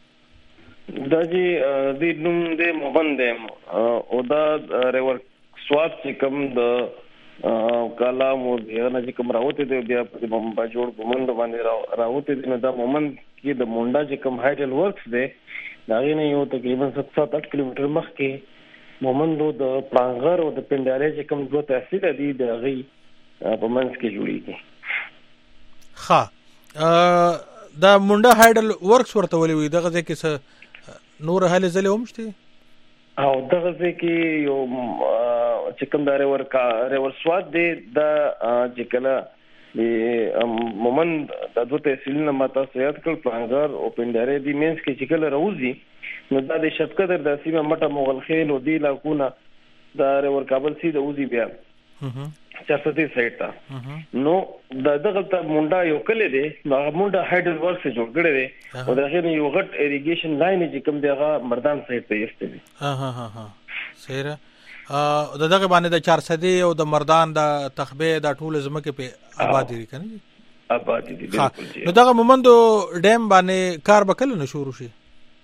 کیږي دا جی د نوم د مومند ډیم او دا ریور سواد چې کوم د کلام او دغه چې کوم راوته دی بیا په بمبا جوړ مومند باندې راوته دي نو دا مومند کې د مونډا چې کوم هایډل ورکس دی دا غي یو تقریبا 7-8 کیلومتر مخکې مومندو د پلانغر او د پندارې چې کوم دوه تحصیل دي د غي په منځ کې جوړیږي. ها دا مونډا هایډل ورکس ورته ولې وي دغه ځکه نور هلې زله همشته او دغه ځکه یو چې کوم دا ریور سواد دی دا چې کله مومند د دوه تحصیلونو ماته سیادت کړ پلانګر او پندارې دی مینس کې چې کله راوځي نو دا د شتقدر د سیمه مټه مغل خیل او دی لاکونه دا ریور کابل سي د اوزي بیا 430 سایت تا نو دغه ته مونډا یو کله دی نو مونډا هایډل ورکس جوړ کړی دی او دغه یو غټ اریګیشن لاین چې کوم دیغه مردان سایت ته یسته دی. ها سیره دغه باندې د 400 او د مردان د تخبه د ټول زمکه په آبادی لري کنه آبادی دي بالکل جی. نو دغه مومندو ډیم باندې کار وکړل نه شروع شي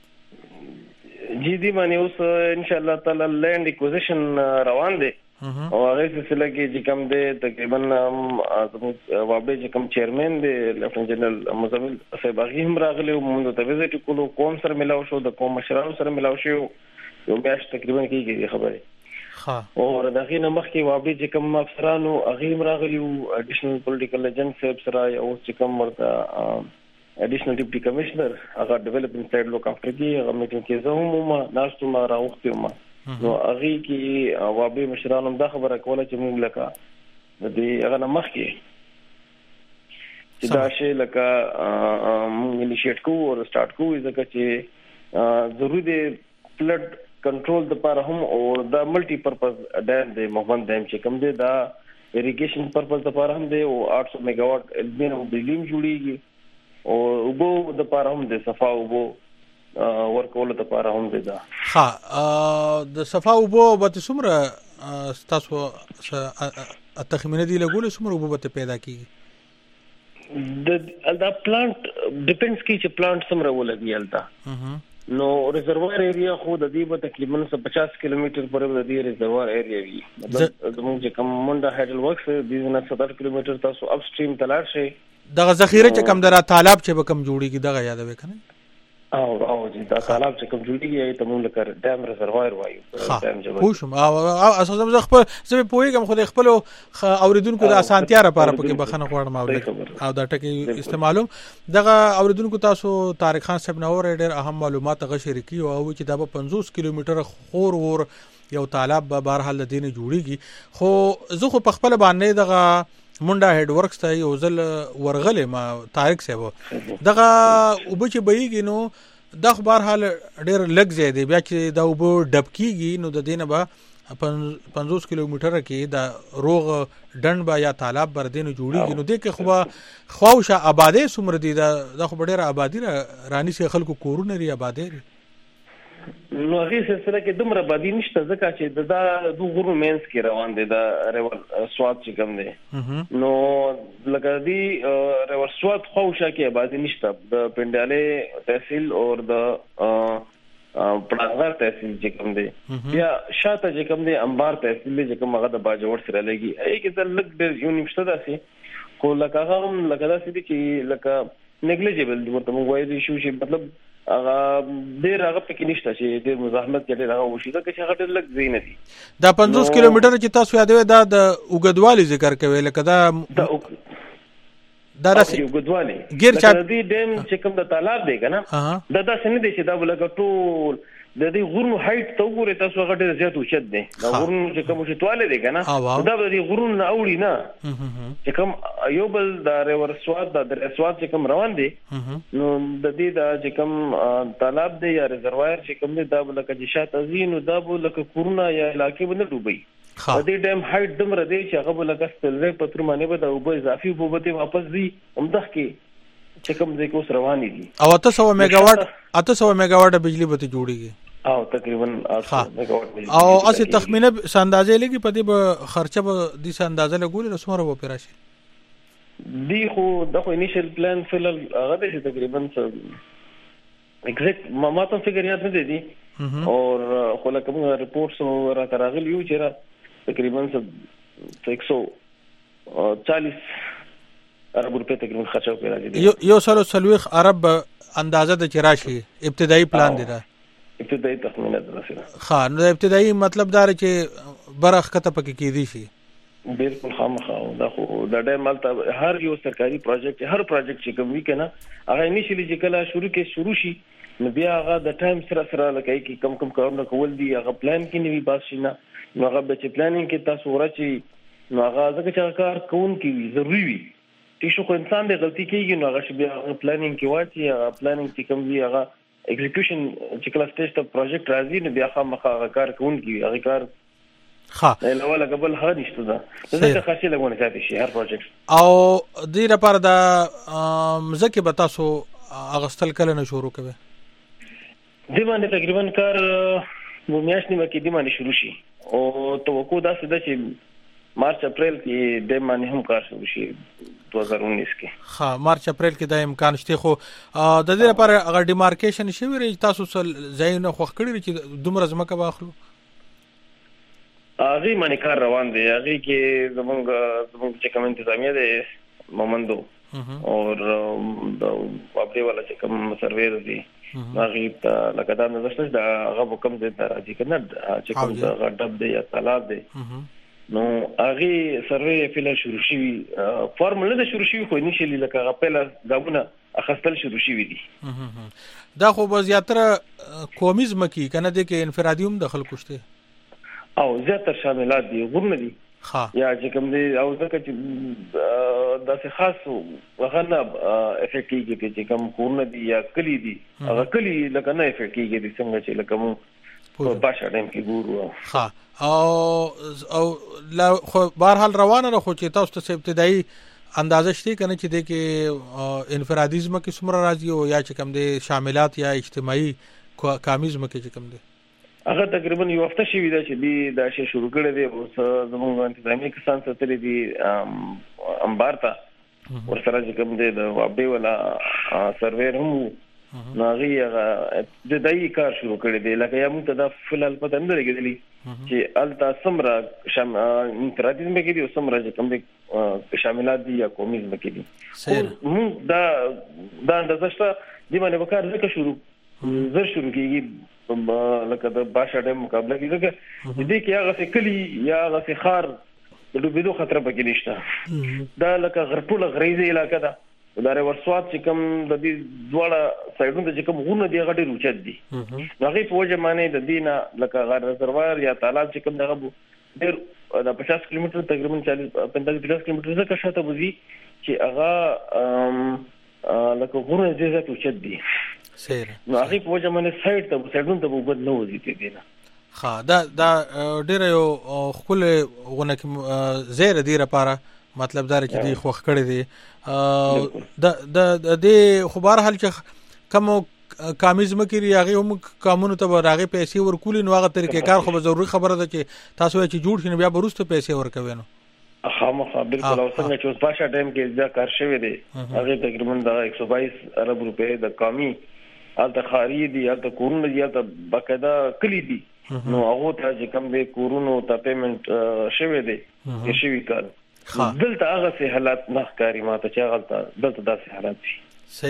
جی دی باندې اوس ان شاء الله تعالی لینډ اکوزیشن روان دی او هغه سلسله کې چې کوم دی تقریبا وابه چې کوم چیرمن دی لیفټننټ جنرال مزمل صاحب هغه هم راغلی او موږ ته وزټ کولو کوم سره ملاو شو د کوم مشرانو سره ملاو شو یو میاش تقریبا کېږي خبره او دغه نه مخکې وابه چې کوم افسرانو هغه هم راغلی او اډیشنل پولیټیکل ایجنټ صاحب سره او چې کوم ورته اډیشنل ډیپټي کمشنر هغه ډیولپمنٹ سایډ لوک افټر دی هغه میټینګ کې زه هم ناشته ما راوختم نو هغه کې وابه مشرانو دا خبره کوله چې موږ لکه د دې هغه نمخ کې چې دا شی لکه موږ انیشیټ کوو او سٹارټ کوو ځکه چې ضروري دی فلډ کنټرول د لپاره هم او دا ملټي پرپز ډیم دی محمد ډیم چې کوم دی دا اریګیشن پرپز لپاره هم دی او 800 میگا واټ البین او بجلی جوړیږي او وبو د لپاره هم دی صفا وبو ورکول د لپاره هم دی دا ها د صفا وبو به څومره تاسو تخمینه دی لګول څومره وبو به پیدا کیږي دا پلانټ ډیپندز کی چې پلانټ څومره ولګي الدا نو ریزروار ایریا خو د دې په تقریبا 50 کیلومتر پورې د دې ریزروار ایریا وي مطلب زموږ چې کوم منډه هایډل ورکس د 70 کیلومتر تاسو اپ سټریم تلار شي دغه ذخیره چې کم درا تالاب چې به کم جوړیږي دغه یادوي کنه او جی دا تالاب چې کوم جوړیږي ته مونږ لکه ډیم ریزروار وایو ډیم جوړ خوشم او اساسا زه خپل زه پوهیږم خو د خپل اوریدونکو د اسانتیا لپاره پکې بخنه غواړم او دا ټکی استعمالوم دغه اوریدونکو تاسو طارق خان صاحب نو ډېر اهم معلومات غشري کی او چې دا 50 کیلومتر خور ور یو تالاب به بهر حال دینه جوړیږي خو زه خو په خپل باندې دغه منډه هډ ورکس ته یو ځل ورغله ما طارق صاحب دغه وب چې بېږي نو د خبر حال ډېر لګ زیاده بیا چې دا وب ډب کیږي نو د دینه به 50 کیلومتر کې دا روغ ډند با یا تالاب بر دینه جوړیږي نو د کې خو خواوشه آباده سمر دي دا خو ډېر آبادی رانی سي خلکو کورونه لري آباده نو هغه سره کې دومره آبادی نشته ځکه چې دا د غرو مینس کې روان دي دا ریور سواد چې کوم دی نو لکه دی ریور سواد خوښه کې آبادی نشته د پنداله تحصیل او د پړانګر تحصیل چې کوم دی یا شاته چې کوم دی انبار تحصیل چې کوم هغه د باجوړ سره لګي ای کې د لګ د یونیورسيټي داسې کو لکه هغه لکه داسې دي چې لکه نیګلیجیبل ورته موږ وایي شو چې مطلب هغه ډېر هغه پکې نشته چې ډېر مزاحمت کې ډېر هغه وشي دا چې هغه ډېر لږ زین دي دا 50 کیلومتر چې تاسو یادوي دا د اوګدوالي ذکر کوي لکه دا راسي اوګدوالي غیر چا دې ډیم چې کوم د تالاب دی کنه دا څنګه دي چې دا ولګ ټول د دې غرونو هایټ ته وګورئ تاسو هغه ډېر زیات اوچت دی دا غرونو چې کوم شتواله دی کنه دا د غرونو نه اوړي نه چې کوم یو بل د ریور سواد د سواد چې کوم روان دي نو د دې د چې کوم تالاب دی یا ریزروار چې کوم دی دا ولکه چې شاته زینو دا ولکه کورونه یا علاقې باندې ډوبي د دې ډیم هایټ دمر دی چې هغه ولکه ستلې پتر باندې به د اوبه اضافي بوبته واپس دی همدغه کې چې کوم ځای کوس رواني دي او 800 میگا واټ بجلی به جوړیږي او تقریبا 800 میگا واټ بجلی او اسی تخمینه اندازې لګي په دې به خرچه به د اندازې لګول رسومره به پیراشي دی خو د انیشل پلان فلل هغه د تقریبا ایگزیکټ ما ته فګر یاد نه دي او خو لکه موږ ریپورټس را تراغلی یو چې تقریبا 140 عرب روپے تقریبا خرچه وکړه یو سره سلوخ عرب اندازه د چراشي ابتدایي پلان دی ابتدایي تخمینه ده ها نو ابتدایي مطلب دا چې برخ کته پکې کېدی شي بالکل خامخا دا خو د ډېر مالته هر یو سرکاري پروجیکټ هر پروجیکټ چې کوم وی کنه هغه انیشلی چې کله شروع شي نو بیا هغه د ټایم سره لکه کی کم کارونه کول دي هغه پلان کې نیوي باس شینه نو هغه به چې پلانینګ کې تاسو ورچی نو هغه ځکه چې کار کوون کې ضروری وي چې خو انسان د غلطي کوي نو هغه بیا پلانینګ کې واچي هغه پلانینګ چې کوم وی هغه ایگزیکیوشن چې کله سټیج ته پروجیکټ راځي نو بیا خامخا کار کوون کې هغه کار ها نو ولا قبل هغه نشته دا ځکه خاصه لګونه کوي شي هر پروجیکټ او دې لپاره دا مزکه به تاسو اغستل کله نه شروع کوي دی باندې تقریبا کار میاشتې مکه دی باندې شروع شي او توقع دا څه ده چې مارچ اپریل کې د باندې هم کار شروع شي 2019 کې ها مارچ اپریل کې دا امکان شته خو د دې لپاره هغه ډیمارکیشن شوی ری تاسو ځای نه خوښ کړی چې دومره ځمکه واخلو هغه باندې کار روان دی هغه کې زمونږ چې کوم انتظامیه ده مومندو او د اپډیټ والا چې کوم سرویر دی هغه ته لکه دا نه زړه دا هغه کوم دې راځي کنه چې کوم دا ډب دی یا تالاب دی نو هغه سروې فعلا شروع شي فارموله د شروع شي خو انیشلی لکه غپله غابونه اخستل شروع شي دي دا خو به زیاتره کومیز مکی کنه د کې انفرادیوم دخل کوشته او زیاتره شاملات دي غوړم دي ها یا چې کوم دي او ځکه چې داسې خاص وغنه افیکټ کیږي چې کوم غوړم دي یا کلی دي هغه کلی لکه نه افیکټ کیږي څنګه چې لکه مو په باشه ټایم کې ګورو. ها او لا خو بهرحال روانه خو چې تاسو ته ابتدایي اندازه شته کنه چې د کې انفرادیزم کې څومره راځي او یا چې کوم د شاملات یا اجتماعي کامیزم کې چې کوم دی هغه تقریبا یو هفته شوی دا چې دا شی شروع کړی دی اوس زموږ انتظامی کسان ستړي دي امبارتا ورسره چې کوم دی د وابي ولا سرور هم ناغي د دای کار شروع کړی دی لکه یا موږ ته د فلال په دنده لګیدلی چې التا سمرا انفرادیزم کې دي او سمرا چې کوم دی شاملات دي یا کومیزم کې دي موږ دا اندازه شته د باندې وکړ ځکه شروع کیږي لکه د باشه ټایم مقابله کیږي دې کې هغه کلی یا هغه خار د ډوبېدو خطر پکې نشته دا لکه غرپوله غریزه علاقه ده دا ورسوات چې کوم د دې دواړه سایډونو چې کوم غونه دی غټي روچت دي هغه په وجه باندې د دینه لکه غار رزروار یا تالاب چې کوم دغه ډېر د 50 کیلومتر تقریبا 45 کیلومتر څخه شاته وځي چې هغه لکه غونه دې زیات روچت دي سره نو هغه په وجه باندې سایډونو ته وبد نه وځي ته دینه ها دا ډیر یو خپل غونه کې زیر دی لپاره مطلب دا چې دی خوخ کړی دی د خو بهر حال چې کوم کامیزم کې هغه هم قانون ته راغی پیسې ورکول نو هغه طریقې کار خو ضروري خبره ده چې تاسو چې جوړ شنه بیا برسته پیسې ورکوي نو خامخا بالکل او څنګه چې اوس باشه ټایم کې دا کار شوی دی هغه تقریبا د 122 ارب روپے د قومي الته خاري دي الته کورونه دي الته باقاعده کلی دي نو هغه ته چې کوم به کورونو ته پیمنٹ شوی دی چې شوی کار دلته هغه سه حالات نه ښکاری ماته چې هغه دلته داسې حالات دي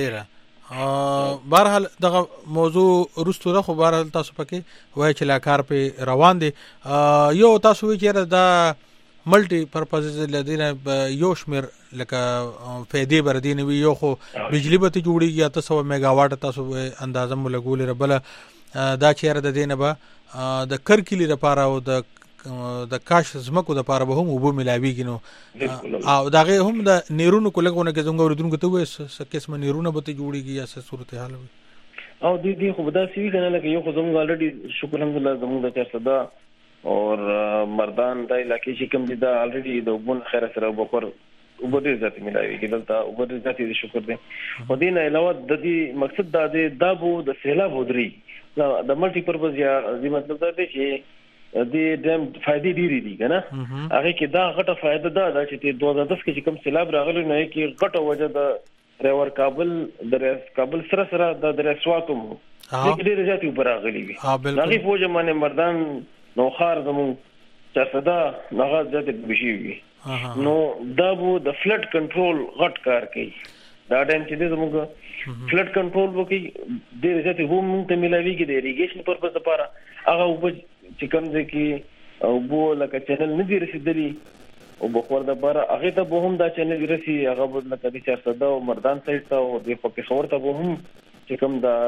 سیره بهرحال دغه موضوع رستو ده خو بهرحال تاسو پکې وای چې لا کار په روان دي یو تاسو چې دا ملټي پرپز لدینه یو شمیر لکه فائدې بردین وی یو خو بجلی به ته جوړیږي یا 300 میگا واټ تاسو اندازه ملګول ربله دا چیرې د دینه به د کرکلی لپاره او د کاش زمکو د لپاره به هم وبو ملاویږي نو او داغه هم د نیرونو کولګونه کې څنګه ورودونکو ته وې څه قسمه نیرونه به ته جوړیږي یا څه صورتحال وي او دې خو به دا سی کنه لکه یو خو زموږ الریډي شکر الحمدلله زموږ د 400 اور مردان د علاقې چې کوم دي دا الریډي د وبون خیر سره وبکر وبدي ذاتي ملایوي کې دلته وبدي ذاتي شکر دي خو دې نه علاوه د دې مقصد دا دی دا بو د سیلاب ودري د ملټي پرپز یا دې مطلب دا دی چې دې دم فائدې ډېری دي کنه هغه کې دا غټه فائدہ ده چې 2010 کې کوم سیلاب راغلی نه کې غټه وجه د ریور کابل سره د درسواتو دې ډېر ذاتي براغلی وي هغه په جمانه مردان نو خار زمو چرته هغه ذاتي بشي وي نو دا بو د فلډ کنټرول غټ کار کوي دا ټایم چې زموږ فلډ کنټرول وکي ډېر ذاتي هم ته ملایوي کې د اریګیشن پرپز لپاره هغه چې کوم ځکه او بو لکه چینل نه دی رسیدلی او بخور د بار هغه ته به هم دا چینل رسي هغه بل لکه د 400 او مردان سایت ته او د پېښور ته به هم چې کوم دا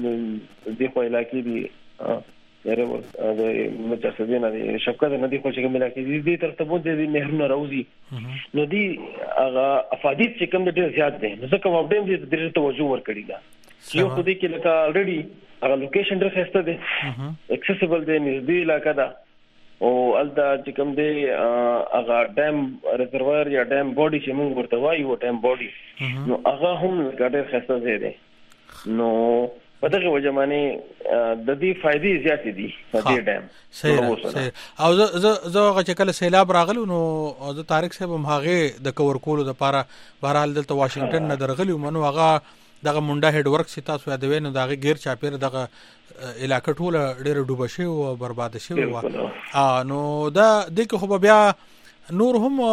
د خو علاقې دي یاره د مچاسدینه د شفقت نه دي خو چې کوم علاقې دي تر ته بو د نهرونه راوځي نو دی هغه افادیت چې کوم ډېر زیات دي نو ځکه وابډیم دې ډېر توجه ورکړي دا یو خو دې کې لکه الریډي هغه لوکیشن ډېر خسته دي اکسیسیبل دي نږدې علاقه ده او الدا چې کوم دی هغه ډیم ریزرویر یا ډیم باډي چې موږ ورته وایو ډیم باډي نو هغه هم ډېر خسته دي نو په دغه وجه باندې د دې فائدې زیات دي په دې ډیم صحیح او زه هغه چې کله سیلاب راغلو نو زه طارق صاحب هم هغه د کور کولو لپاره بهرحال دلته واشنگټن نه درغلی منو هغه دغه مونډا هډ ورک چې تاسو یادوي نو دغه غیر چاپیر دغه علاقې ټول ډېر ډوبه شي او برباد شي نو دا د خو بیا نور هم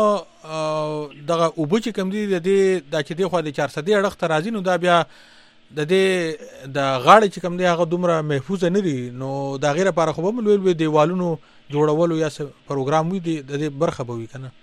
دغه اوبو چې کم دي د چې دی خو د 400 اړخ ته راځي نو دا بیا د دې د غاړې چې کم دی هغه دومره محفوظ نه دي نو دا غیر لپاره خو به لوی دیوالونو جوړولو یا پروګرام وي د دې برخه به وي کنه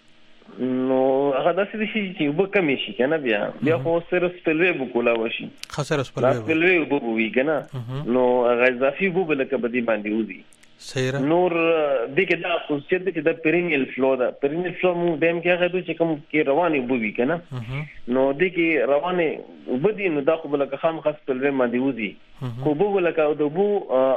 نو هغه داسې شي چې وب کمی شي کنه بیا خو سره سپلوي بوکولا وشي خسر سپلوي وب وي کنه نو هغه اضافي وب لکه بدی باندې وځي صحیح نور دغه د خصوصیت چې د پیرینیل فلو دا پیرینیل فلو موږ دیم کې هغه چې کوم کې رواني بووي کنه نو دغه رواني وبدي نو دا خو بل خام خاص په لوي باندې وځي خو بو لکه د بو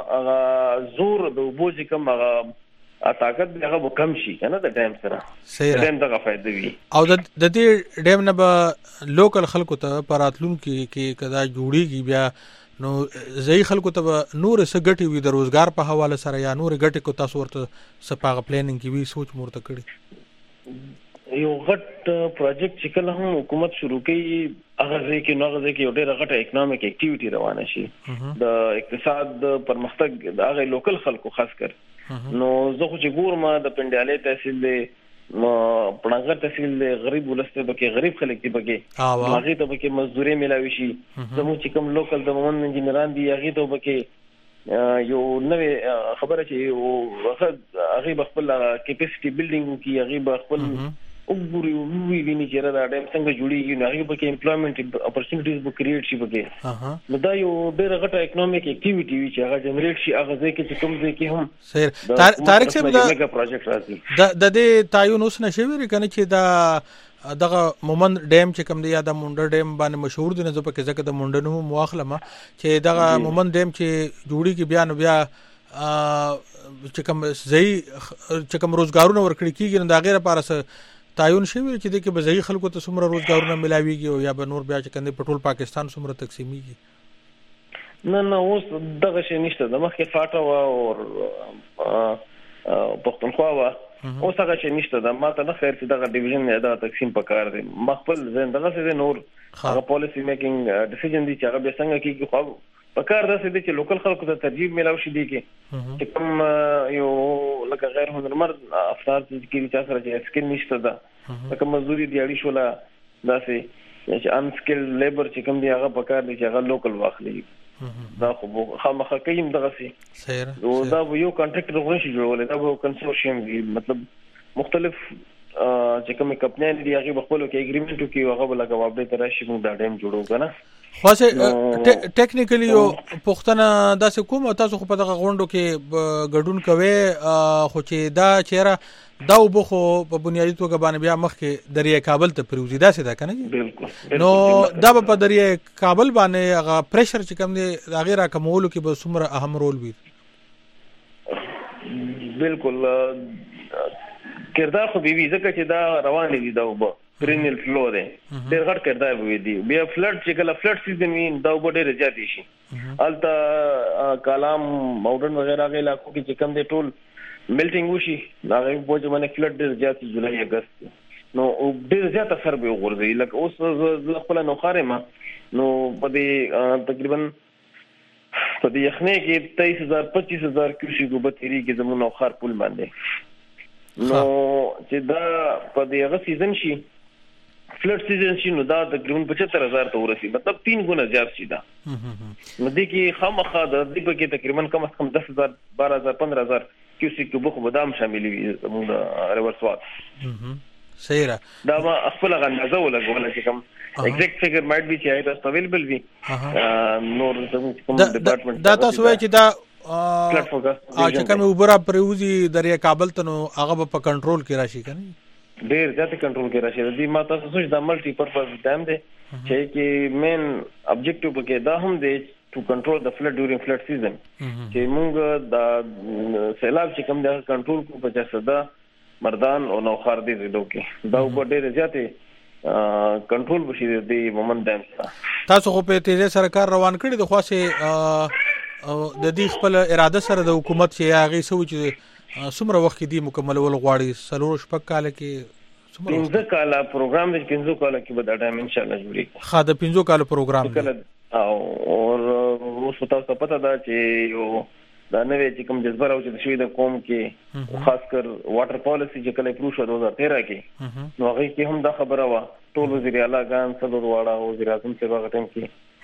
زور د بو چې کوم هغه طاقت هغه کم شي کنه د ټایم سره صحیح ټایم دغه فائدې وي او د دې ډیم نه به لوکل خلکو ته پراتلون کې کدا جوړیږي بیا نو ځای خلکو ته نور څه ګټي وي د روزګار په حواله سره یا نور ګټي کو تاسو ورته سپاغه پلانینګ کې وی سوچ مورته کړی یو غټ پروجیکټ چې کله هم حکومت شروع کړي هغه ځکه نو هغه ځکه یو ډېر غټه اکونومیک اکټیویټي روانه شي د اقتصاد د پرمختګ د هغه لوکل خلکو خاص کر نو زه خو چې ګورم د پندیالې تحصیل دی پړنګر تحصیل دی غریب ولسته بکې غریب خلک دی بکې هغه ته بکې مزدوري ملاوي شي زموږ چې کوم لوکل د مومن انجینران دی هغه ته بکې یو نوې خبره چې هغه خپل کیپاسټي بلډینګ کی هغه خپل وګوري وی ویني چې دا ډېر څنګه جوړیږي نو هغه بکې امپلویمنت اپورچونټیز به کریټ شي بکې نو دا یو ډېر غټه اکونومیک اکټیویټي وی چې هغه جنریټ شي هغه ځکه چې کوم ځای کې هم صحیح تاریخ سم دا میگا پروجیکټ راځي د دې تعین اوس نشي ویری کنه چې دا دغه مومن ډیم چې کوم دی یا د مونډر ډیم باندې مشهور دي نه زه پکې ځکه د مونډر نوم مواخلمه چې دغه مومن ډیم چې جوړی کې بیا چې کوم ځای چې کوم روزګارونه ورکړي کیږي نو دا غیر لپاره تعین شوی چې د کې بځای خلکو ته څومره روزګارونه ملاويږي او یا به نور بیا چې کنده پټول پاکستان څومره تقسیميږي نه اوس دغه شی نشته د مخکې فاټا او پښتونخوا اوس هغه شی نشته د ماته نه خیر چې دغه ډیویژن نه دا تقسیم پکار دي مخبل زندګه څه نور هغه پالیسی میکینګ ډیسیژن دي چې هغه به څنګه کیږي خو پکار دا څه دي چې لوکل خلکو ته ترجیح ملاوي شي دي چې کوم یو لکه غیر هنرمند افراد چې چا سره چې سکل نشته دا لکه مزدوري دی اړي شولا دا چې ان سکل لیبر چې کوم دی هغه پکار دي چې هغه لوکل واخلي دا خو خامخا کيم دغه سي صحیح دا یو کانټراکټر غوښي جوړول دا یو کنسورشیم دی مطلب مختلف چې کوم کمپنیان دي هغه خپل کې اګریمنټ کوي هغه بل کا وابده تراشي موږ دا ډیم جوړو کنه خاصه ټیکنیکلی یو پښتنه داسې کوم تاسو خو په دغه غونډو کې ګډون کوي خو چې دا چیرې دا وبخو په بنیادی توګه باندې بیا مخ کې دریای کابل ته پروزي دا څه ده کنه بالکل نو دا په دریای کابل باندې هغه پریشر چې کوم دی هغه را کومولو کې به څومره اهم رول وي بالکل کردار خو بیوی ځکه چې دا روان دي دا وب پرینیل فلو دی ډېر غټ کردار وي دی بیا فلډ چې کله فلډ سیزن وي دا وب ډېر زیات شي الته کلام ماډرن وغیرہ غي علاقو کې چې کم دی ټول میلټینګ وشي هغه بوج باندې فلډ ډېر زیات جولای اگست نو ډېر زیات اثر به وګورځي لکه اوس خپل نو خارما نو په دې تقریبا په دې یخنه کې 23000 25000 کیوسیک وب تیری کې زمونږ نو خار پول باندې نو چې دا په دې هغه سیزن شي فلډ سیزن شي نو دا تقریبا 75000 ته ورسي مطلب 3 گنا زیات شي دا نو دې کې خامخا د دې په کې تقریبا کم از کم 10000 12000 15000 کیوسیک وب بادام شامل وي زموږ ریورس واټ صحیح را دا ما خپل غندازه ولګول چې کوم ایگزیکټ فیګر مایټ بي چې ایت اویلیبل وي نور کوم ډپارټمنټ دا تاسو وایي چې دا چې کوم وبره پروزي دریا کابل ته نو هغه په کنټرول کې راشي کنه ډیر ځکه کنټرول کې راشي د دې ماته سوچ د ملټي پرپز ډیم دی چې کې مین ابجیکټیو پکې دا هم دی to control the flood during flood season چې موږ د سیلاب چې کوم د کنټرول کو په جسدا مردان او نوخار دي زیدو کې دا په ډېر زیاتې کنټرول بشي د مومن ډیم تاسو خو په تیزه سرکار روان کړی د خاصه د دې خپل اراده سره د حکومت چې هغه سوچ څومره وخت دی مکمل ول غواړي سلور شپږ کال کې څومره 15 کال پروګرام د 15 کال کې به دا ټایم ان شاء الله جوړي خاطر 15 کال پروګرام او اوس تاسو پته دا چې یو دا نوې چې کوم جذبه راوځي شوی د قوم کې خاص کر واټر پالیسی چې کله پروش 2013 کې نو هغه کې هم دا خبره وا ټول وزیر اعلی ګان صدر واړه وزیر اعظم څخه هغه ټیم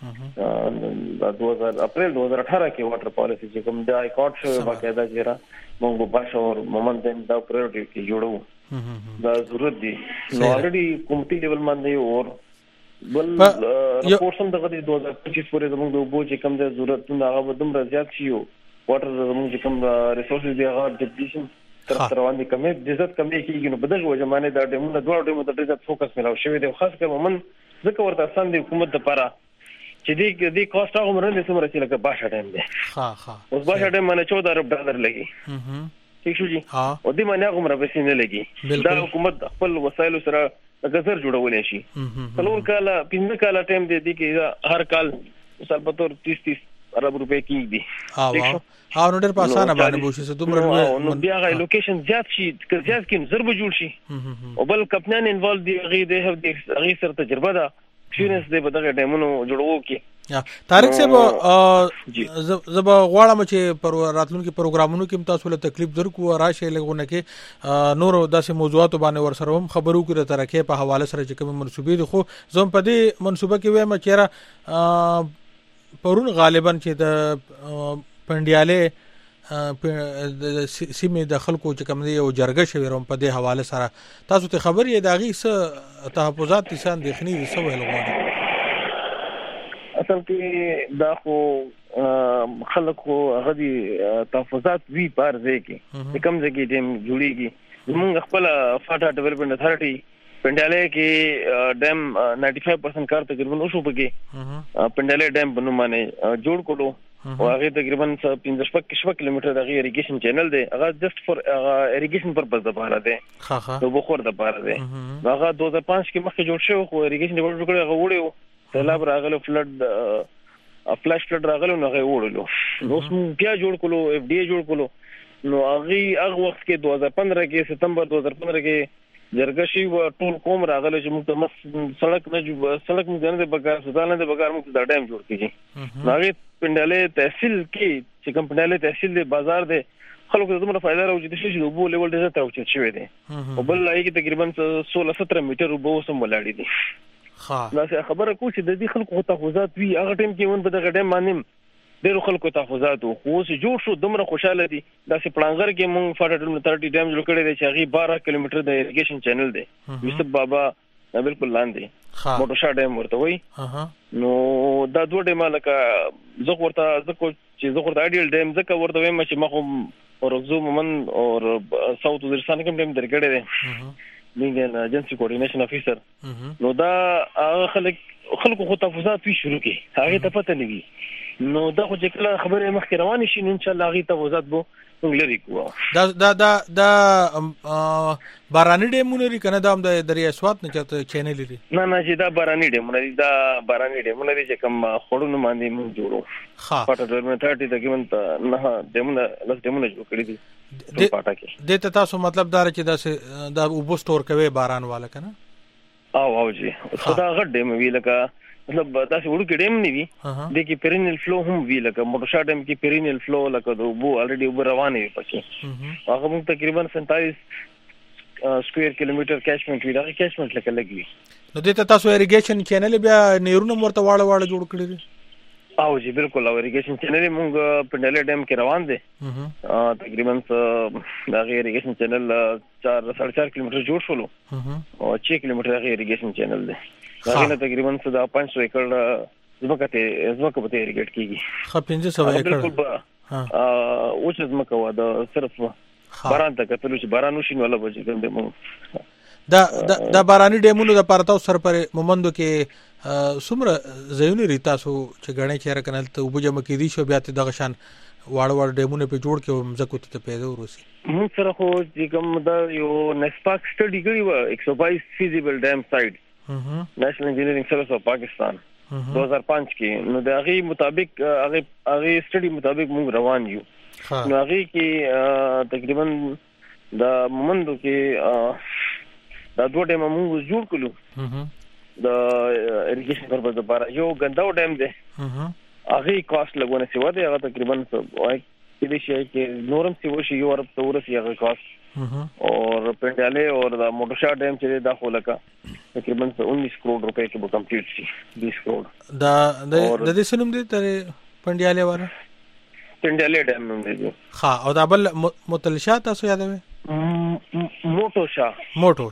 کې د 2000 اپریل 2018 کې واټر پالیسی چې کوم د های کورټ شو باقاعده جره مونږ په شاور مومنت دا پرایورټي کې جوړو دا ضرورت دي نو اوريډي کومټي لیول باندې اور بل رپورټ هم دغه 2025 پورې زموږ د وبو چې کوم د ضرورتونه هغه دومره زیات شي واټر زموږ کوم ریسورسز دی هغه ډیپلیشن تر روان دي کمې د عزت کمې کیږي نو په دغه وجه باندې دا ډیمونه دوه ډیمو ته ډېر فوکس ملاو شوی دی خاص کر مومن ځکه ورته سم دی حکومت لپاره چې دې کاست هغه مرنه سمره چې لکه باشه ټایم دی اوس باشه ټایم باندې $14 ارب لګي ٹھیک شو جی او دې باندې هغه مرا پیسې نه لګي دا حکومت خپل وسایل سره غزر جوړولې شي څلور کال 15 کال ټایم دی چې هر کال مثال په تور 30 ارب روپے کیږي ها نو ډېر په اسانه باندې بوشي څه دومره نو بیا غي لوکیشن زیات شي زیات کې ضرب جوړ شي او بل کپتان انوالو دی غي د غي سره تجربه ده ایکسپیرینس دی په دغه ډیمونو جوړو کې طارق صاحب زب غواړم چې پر راتلونکو پروګرامونو کې تاسو له تکلیف درکو راشه لګونه کې نور داسې موضوعات باندې ورسره هم خبرو کړو ترکه په حواله سره چې کوم منسوبې دي خو زم په دې منسوبه کې وایم چې پرون غالبا چې د پندیاله سیمه د خلکو چې کوم دی او جرګه شوی روم په دې حواله سره تاسو ته خبر یې داغي څه تحفظات تسان دخنی دي څه ویل غواړي اصل کې دا خو خلکو غدي تحفظات وی بار ځای کې کم ځای کې ټیم جوړیږي موږ خپل فاټا ډیولپمنٹ اتھارټي پندیاله کې ډیم 95% کار تقریبا وشو پکې پندیاله ډیم بنو باندې جوړ کړو او هغه تقریبا 15 کیلومتر د اریګیشن چینل دی هغه جست فور اریګیشن پرپز د بهاره دی نو بخور د بهاره دی هغه 2005 کې مخکې جوړ شو خو اریګیشن ډیولپ کړو هغه وړو سیلاب راغلو فلش فلډ راغلو نو هغه وړلو نو بیا جوړ کړو اف ډی جوړ کړو نو هغه وخت کې 2015 کې ستمبر 2015 کې جرګشي و ټول قوم راغله چې موږ ته سړک موږ نه بګار سودانه د بګار موږ د ډیم جوړ کیږي هغه پنداله تحصیل کې چې کوم پنداله تحصیل د بازار د خلکو ته دومره فائدہ راوځي چې د وبو لیول ډېر تر اوچت شوی دی او بل لای کې تقریبا 16-17 میټر وبو سم ولاړی دي دا خبره کو چې د دې خلکو تحفظات وی هغه ټیم کې ون په دغه ډیم باندې ډېر خلکو تحفظات خو اوس جوړ شو دومره خوشاله دي دا چې پلانګر کې مونږ فاټا 30 ډیم جوړ کړی دی چې هغه 12 کیلومتر د اریګیشن چینل دی یوسف بابا بالکل لاندې موټو شا ډیم ورته وای نو دا دوه ډیم لکه زه ورته اډیل ډیم زکه ورته وایم چې مخه ورغزو مومن او ساوث وزیرستان کې ډیم درکړی دی مینګ ایجنسی کوارډینیشن افیسر نو دا خلکو خو تحفظات وی شروع کی هغه ته پته نه وی نو دا خو چې کله خبره مخکې روان شي نو ان شاء الله هغه تحفظات بو لري کوه دا باراني ډیمونه لري کنه دا هم د دریا اسوات نه چاته چینل لري نه چې دا باراني ډیمونه دي چې کوم خړونو باندې موږ جوړو پټه ډیمونه 30 تقریبا نه ډیمونه لږ ډیمونه جوړ کړی دي پټه کې د تاسو مطلب دا چې دا وبو سٹور کوي باران والا کنه او جی خدا غډ ډیم وی لکه مطلب دا څه وړو کې ډیم نه وي د کې پیرینل فلو هم وی لکه موټو شا ډیم کې پیرینل فلو لکه وبو الریډي وبو روانه وي پکې هغه موږ تقریبا 47 سکوير کیلومتر کیچمنټ وی دا کیچمنټ لکه لګي نو د تاسو اریګیشن چینل بیا نیرونه ورته واړه جوړ کړی دي او جی بالکل او اریګیشن چینل موږ پنداله ډیم کې روان دي تقریبا دا اریګیشن چینل 4.5 کیلومتر جوړ شولو او 6 کیلومتر دا اریګیشن چینل دی هغه تقریبا 500 ایکڑ زمکه په اریګیټ کیږي خو 500 ایکڑ او چې زمکه و دا صرف باران ته کتلو چې باران وشي نو الله بچي دا باراني ډیمونو د پارتاو سر پر مومندو کې سمره زيونی ریتا سو چې غړې چیرې کنل ته وبجم کې دي شو بیا ته دغه شان واړ ډیمونه په جوړ کې مزکو ته پیدا ورسي موږ سره خو چې کوم دا یو نسپاک سټډي کړی و 122 فیزیبل ډیم سایټ نېشنل انجینیرینګ سروس اف پاکستان 2005 کې نو د هغه مطابق هغه سټډي مطابق موږ روان یو نو هغه کې تقریبا د مومندو کې دا دوه ډیم موږ جوړ کړو د اریګیشن پرپز لپاره یو غنداو ډیم دی هغه کاست لګونه سی وته هغه تقریبا کې دي چې نورم سی وشي یو ارب تورس هغه کاست اور پنداله اور دا موټو شا ډیم چې دا خو لکه تقریبا 19 کروڑ روپے کې به کمپلیټ شي 20 کروڑ دا د دې سنوم دي تر پنداله وره پنداله ډیم نوم دی ها او دا بل متلشات تاسو یادوي موټو شا ها موټو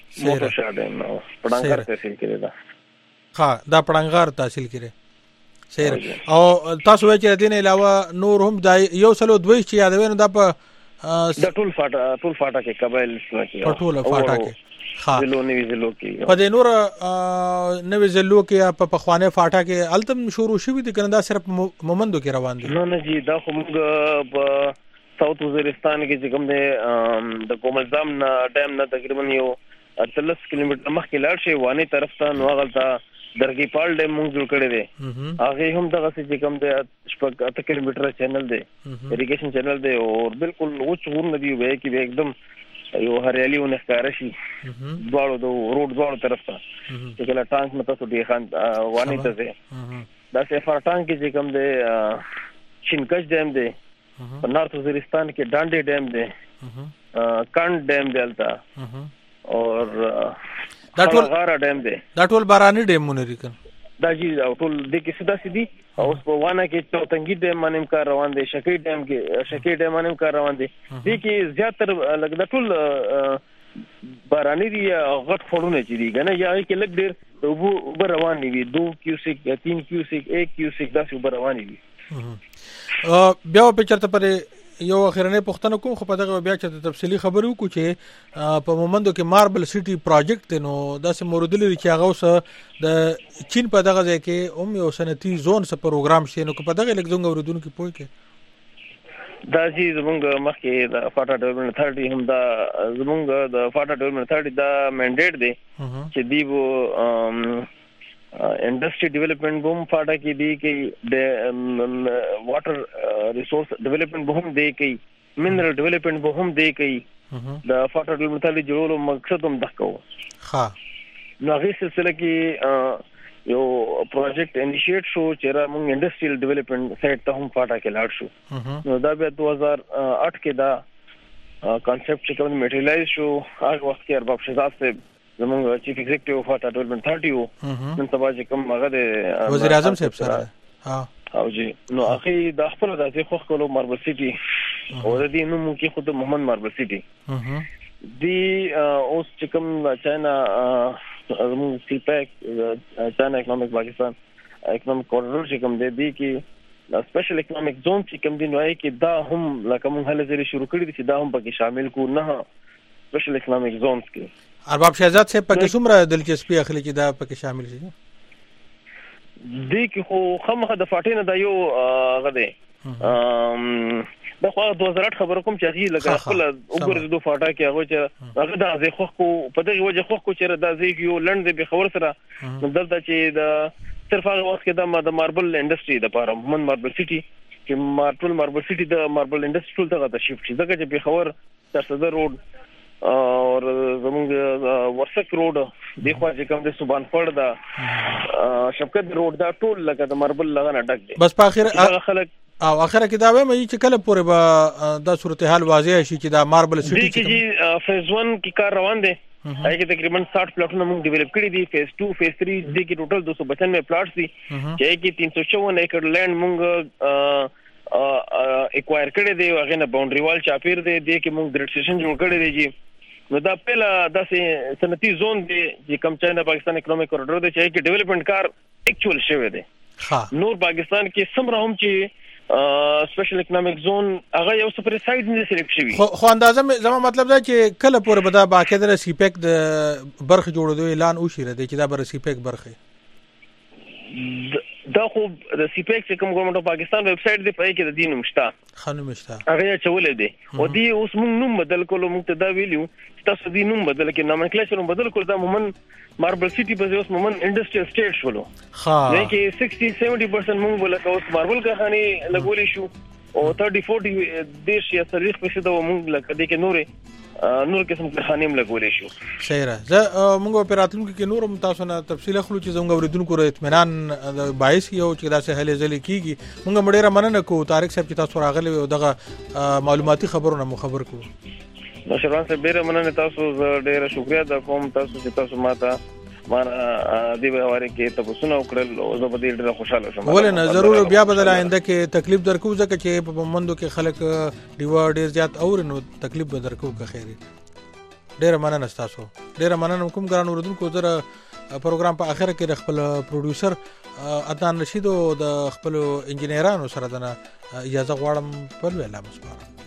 شا ډیم نو پړنګار تحصیل کړی دا ها دا پړنګار تحصیل کړی سیر او تاسو وایي چې دین علاوه نور هم د یو سلو دوی چې یادوي نو د په د ټول فاټا کې قبایل په ټول فاټا کې زلو نوی زلو کې په دې نور نوی زلو کې په پخوانه فاټا کې التم شروع شوی دي کنه دا صرف مومندو کې روان دي نه جی دا خو موږ په ساوث وزیرستان کې چې کوم د کوملزام ډیم نه تقریبا یو 30 کیلومتر مخکې لاړ شي وانه طرف ته نو غلطه درګي پال ډیم موږ جوړ کړی دی هغه هم دغه چې کوم د 8 کیلومتر چینل دی اریګیشن چینل دی او بالکل اوچ ور ندی وای کې एकदम یو هریالي ونه ښکار شي دواړو د روډ دواړو طرف ته چې کله ټانک مته سټي خان وانه ته ده دا سفر ټانک چې کوم دی چینکش ډیم دی په نارث وزیرستان کې ډانډي ډیم دی کاند ډیم دلته اور دا ټول غاره ډیم دی دا ټول باراني ډیمونه لري دا جی ټول د کې سیده سیدي اوس په وانه کې چوتنګي ډیم باندې کار روان دي شکی ډیم باندې کار روان دي د کې زیاتره لګ د ټول باراني دي غټ فورونه چې دي کنه یا کې لګ ډیر د وبو روان دي 2 کیوسیک یا 3 کیوسیک 1 کیوسیک دا څه روان دي بیا په چرته پر یو اخرنه پښتنه کوم خو په دغه بیا چې تفصیلی خبرو کو چې په مومندو کې ماربل سټي پروجیکټ نو داسې مورد لري چې هغه اوس د چین په دغه ځای کې یو صنعتي زون سره پروګرام شي نو په دغه لګ زنګ اوردون کې پوي کې دا چې زمونږ مخکې د فاټا ډیولپمنٹ اتھارټي هم دا زمونږ د فاټا ډیولپمنٹ اتھارټي دا منډیټ دی چې دی انډستری ډیولپمنٹ بوم فاټا کې دی کې واټر ریسورس ډیولپمنٹ بوم دی کې منرل ډیولپمنٹ بوم دی کې د فاټا ډیولپمنٹ اتھارټي جوړولو مقصد هم دغه ها نو هغه سلسله کې یو پروجیکټ انیشیټ شو چې را موږ انډستریل ډیولپمنٹ سایت ته هم فاټا کې لاړ شو نو دا بیا 2008 کې دا کانسپټ چې کوم میټریلایز شو هغه وخت کې ارباب شهزاد سے زموږ چیف ایگزیکټیو فاټا ډیولپمنٹ اتھارټي نن سبا چې کوم هغه د وزیر اعظم صاحب سره ها او جی نو اخی د خپل د خو خپل ماربل سټي او د دې نوم کې خود محمد ماربل سټي دی اوس چې کوم چاینا زموږ سی پیک چاینا اکونومک پاکستان اکونومک کوریډور چې کوم دی کې سپیشل اکونومک زون چې کوم دی نو کې دا هم لکه موږ هله زری شروع کړی دي چې دا هم پکې شامل کو نه سپیشل اکونومک زونز کې ارباب شهزاد صاحب پکې څومره دلچسپي اخلي چې دا پکې شامل شي دی کې خو خمخه د فاټینه دا یو غده دا خو 2008 خبر کوم چې هغه لګا خپل وګورئ د فاټا کې هغه چې هغه د ازي خو په دغه وجه خو چې د ازي یو لند به خبر سره دلته چې د صرف هغه وخت کې د ماربل انډستری د پاره من ماربل سټي چې ماربل سټي د ماربل انډستری ټول ته شفت شي ځکه چې په خبر ترڅه روډ اور زمونږ ورسک روډ دی خو چې کوم د سبحان فړ دا شفقت روډ دا ټول لکه د ماربل لغه ډک دی بس په اخر خلک او اخر کې دا وایم چې کله پورې به دا صورتحال واضح شي چې دا ماربل سټي چې فیز 1 کې کار روان دی هغه کې تقریبا 60 پلاټونه موږ ډیولپ کړی دي فیز 2 فیز 3 دي کې ټوټل 295 پلاټس دي چې کې 354 ایکڑ لینډ موږ ایکوایر کړی دی هغه نه باونډري وال چاپیر دی کې موږ ګریډ سیشن جوړ کړی دی جی نو دا پهلا داسې صنعتي زون دی چې کم چاینا پاکستان اکونومک کوریډور دی چې کې ډیولپمنٹ کار اکچوال شوی دی نور پاکستان کې سمره هم چې سپیشل اکونومک زون هغه یو سپر سایډ نه سلیکټ شوی خو اندازه زما مطلب دا چې کله پورې به دا باقاعده سی پیک د برخه جوړېدو اعلان وشي دی چې دا بر سی پیک برخه دا خو د سی پیک چې کوم ګورنمنت اف پاکستان ویب سټ دی په کې د دین مشته خانو مشته هغه چولې دی او دی اوس موږ نوم بدل کولو موږ ته دا ویلیو چې تاسو دی نوم بدل کې نومنکلیچر بدل کول دا مومن ماربل سټي په اوس مومن انډستریل سټیټ شولو ها نه کې 60-70% موږ ولکه اوس ماربل کارخانه لګولې شو او 30-40 دیش یا 30% دا موږ لکه د کې نور قسم کارخانې لګولې شو صحیح را زه موږ په راتلونکو کې نور تاسو نه تفصیل خلو چې زموږ اوریدونکو ر اطمینان د باعث یو چې دا څه هلې ځلې کیږي موږ مډیره مننه کو طارق صاحب چې تاسو راغلي او دغه معلوماتي خبرونه مو خبر کو نشران صاحب ډیره مننه تاسو ډیره شکریا د کوم تاسو چې تاسو ماته دی واره کې تاسو نو کړل او زه به ډیره خوشاله شم ولې ضرور بیا بدل آینده کې تکلیف درکو ځکه چې په مندو کې خلک ډیوا ډیر زیات اور نو تکلیف به درکو که خیری ډیره مننه تاسو. ډیره مننه کوم ګران اوردونکو. زه پروګرام په اخر کې د خپل پروډوسر عدنان رشید او د خپل انجینرانو سره د اجازه غواړم په لوی الله مسپارم.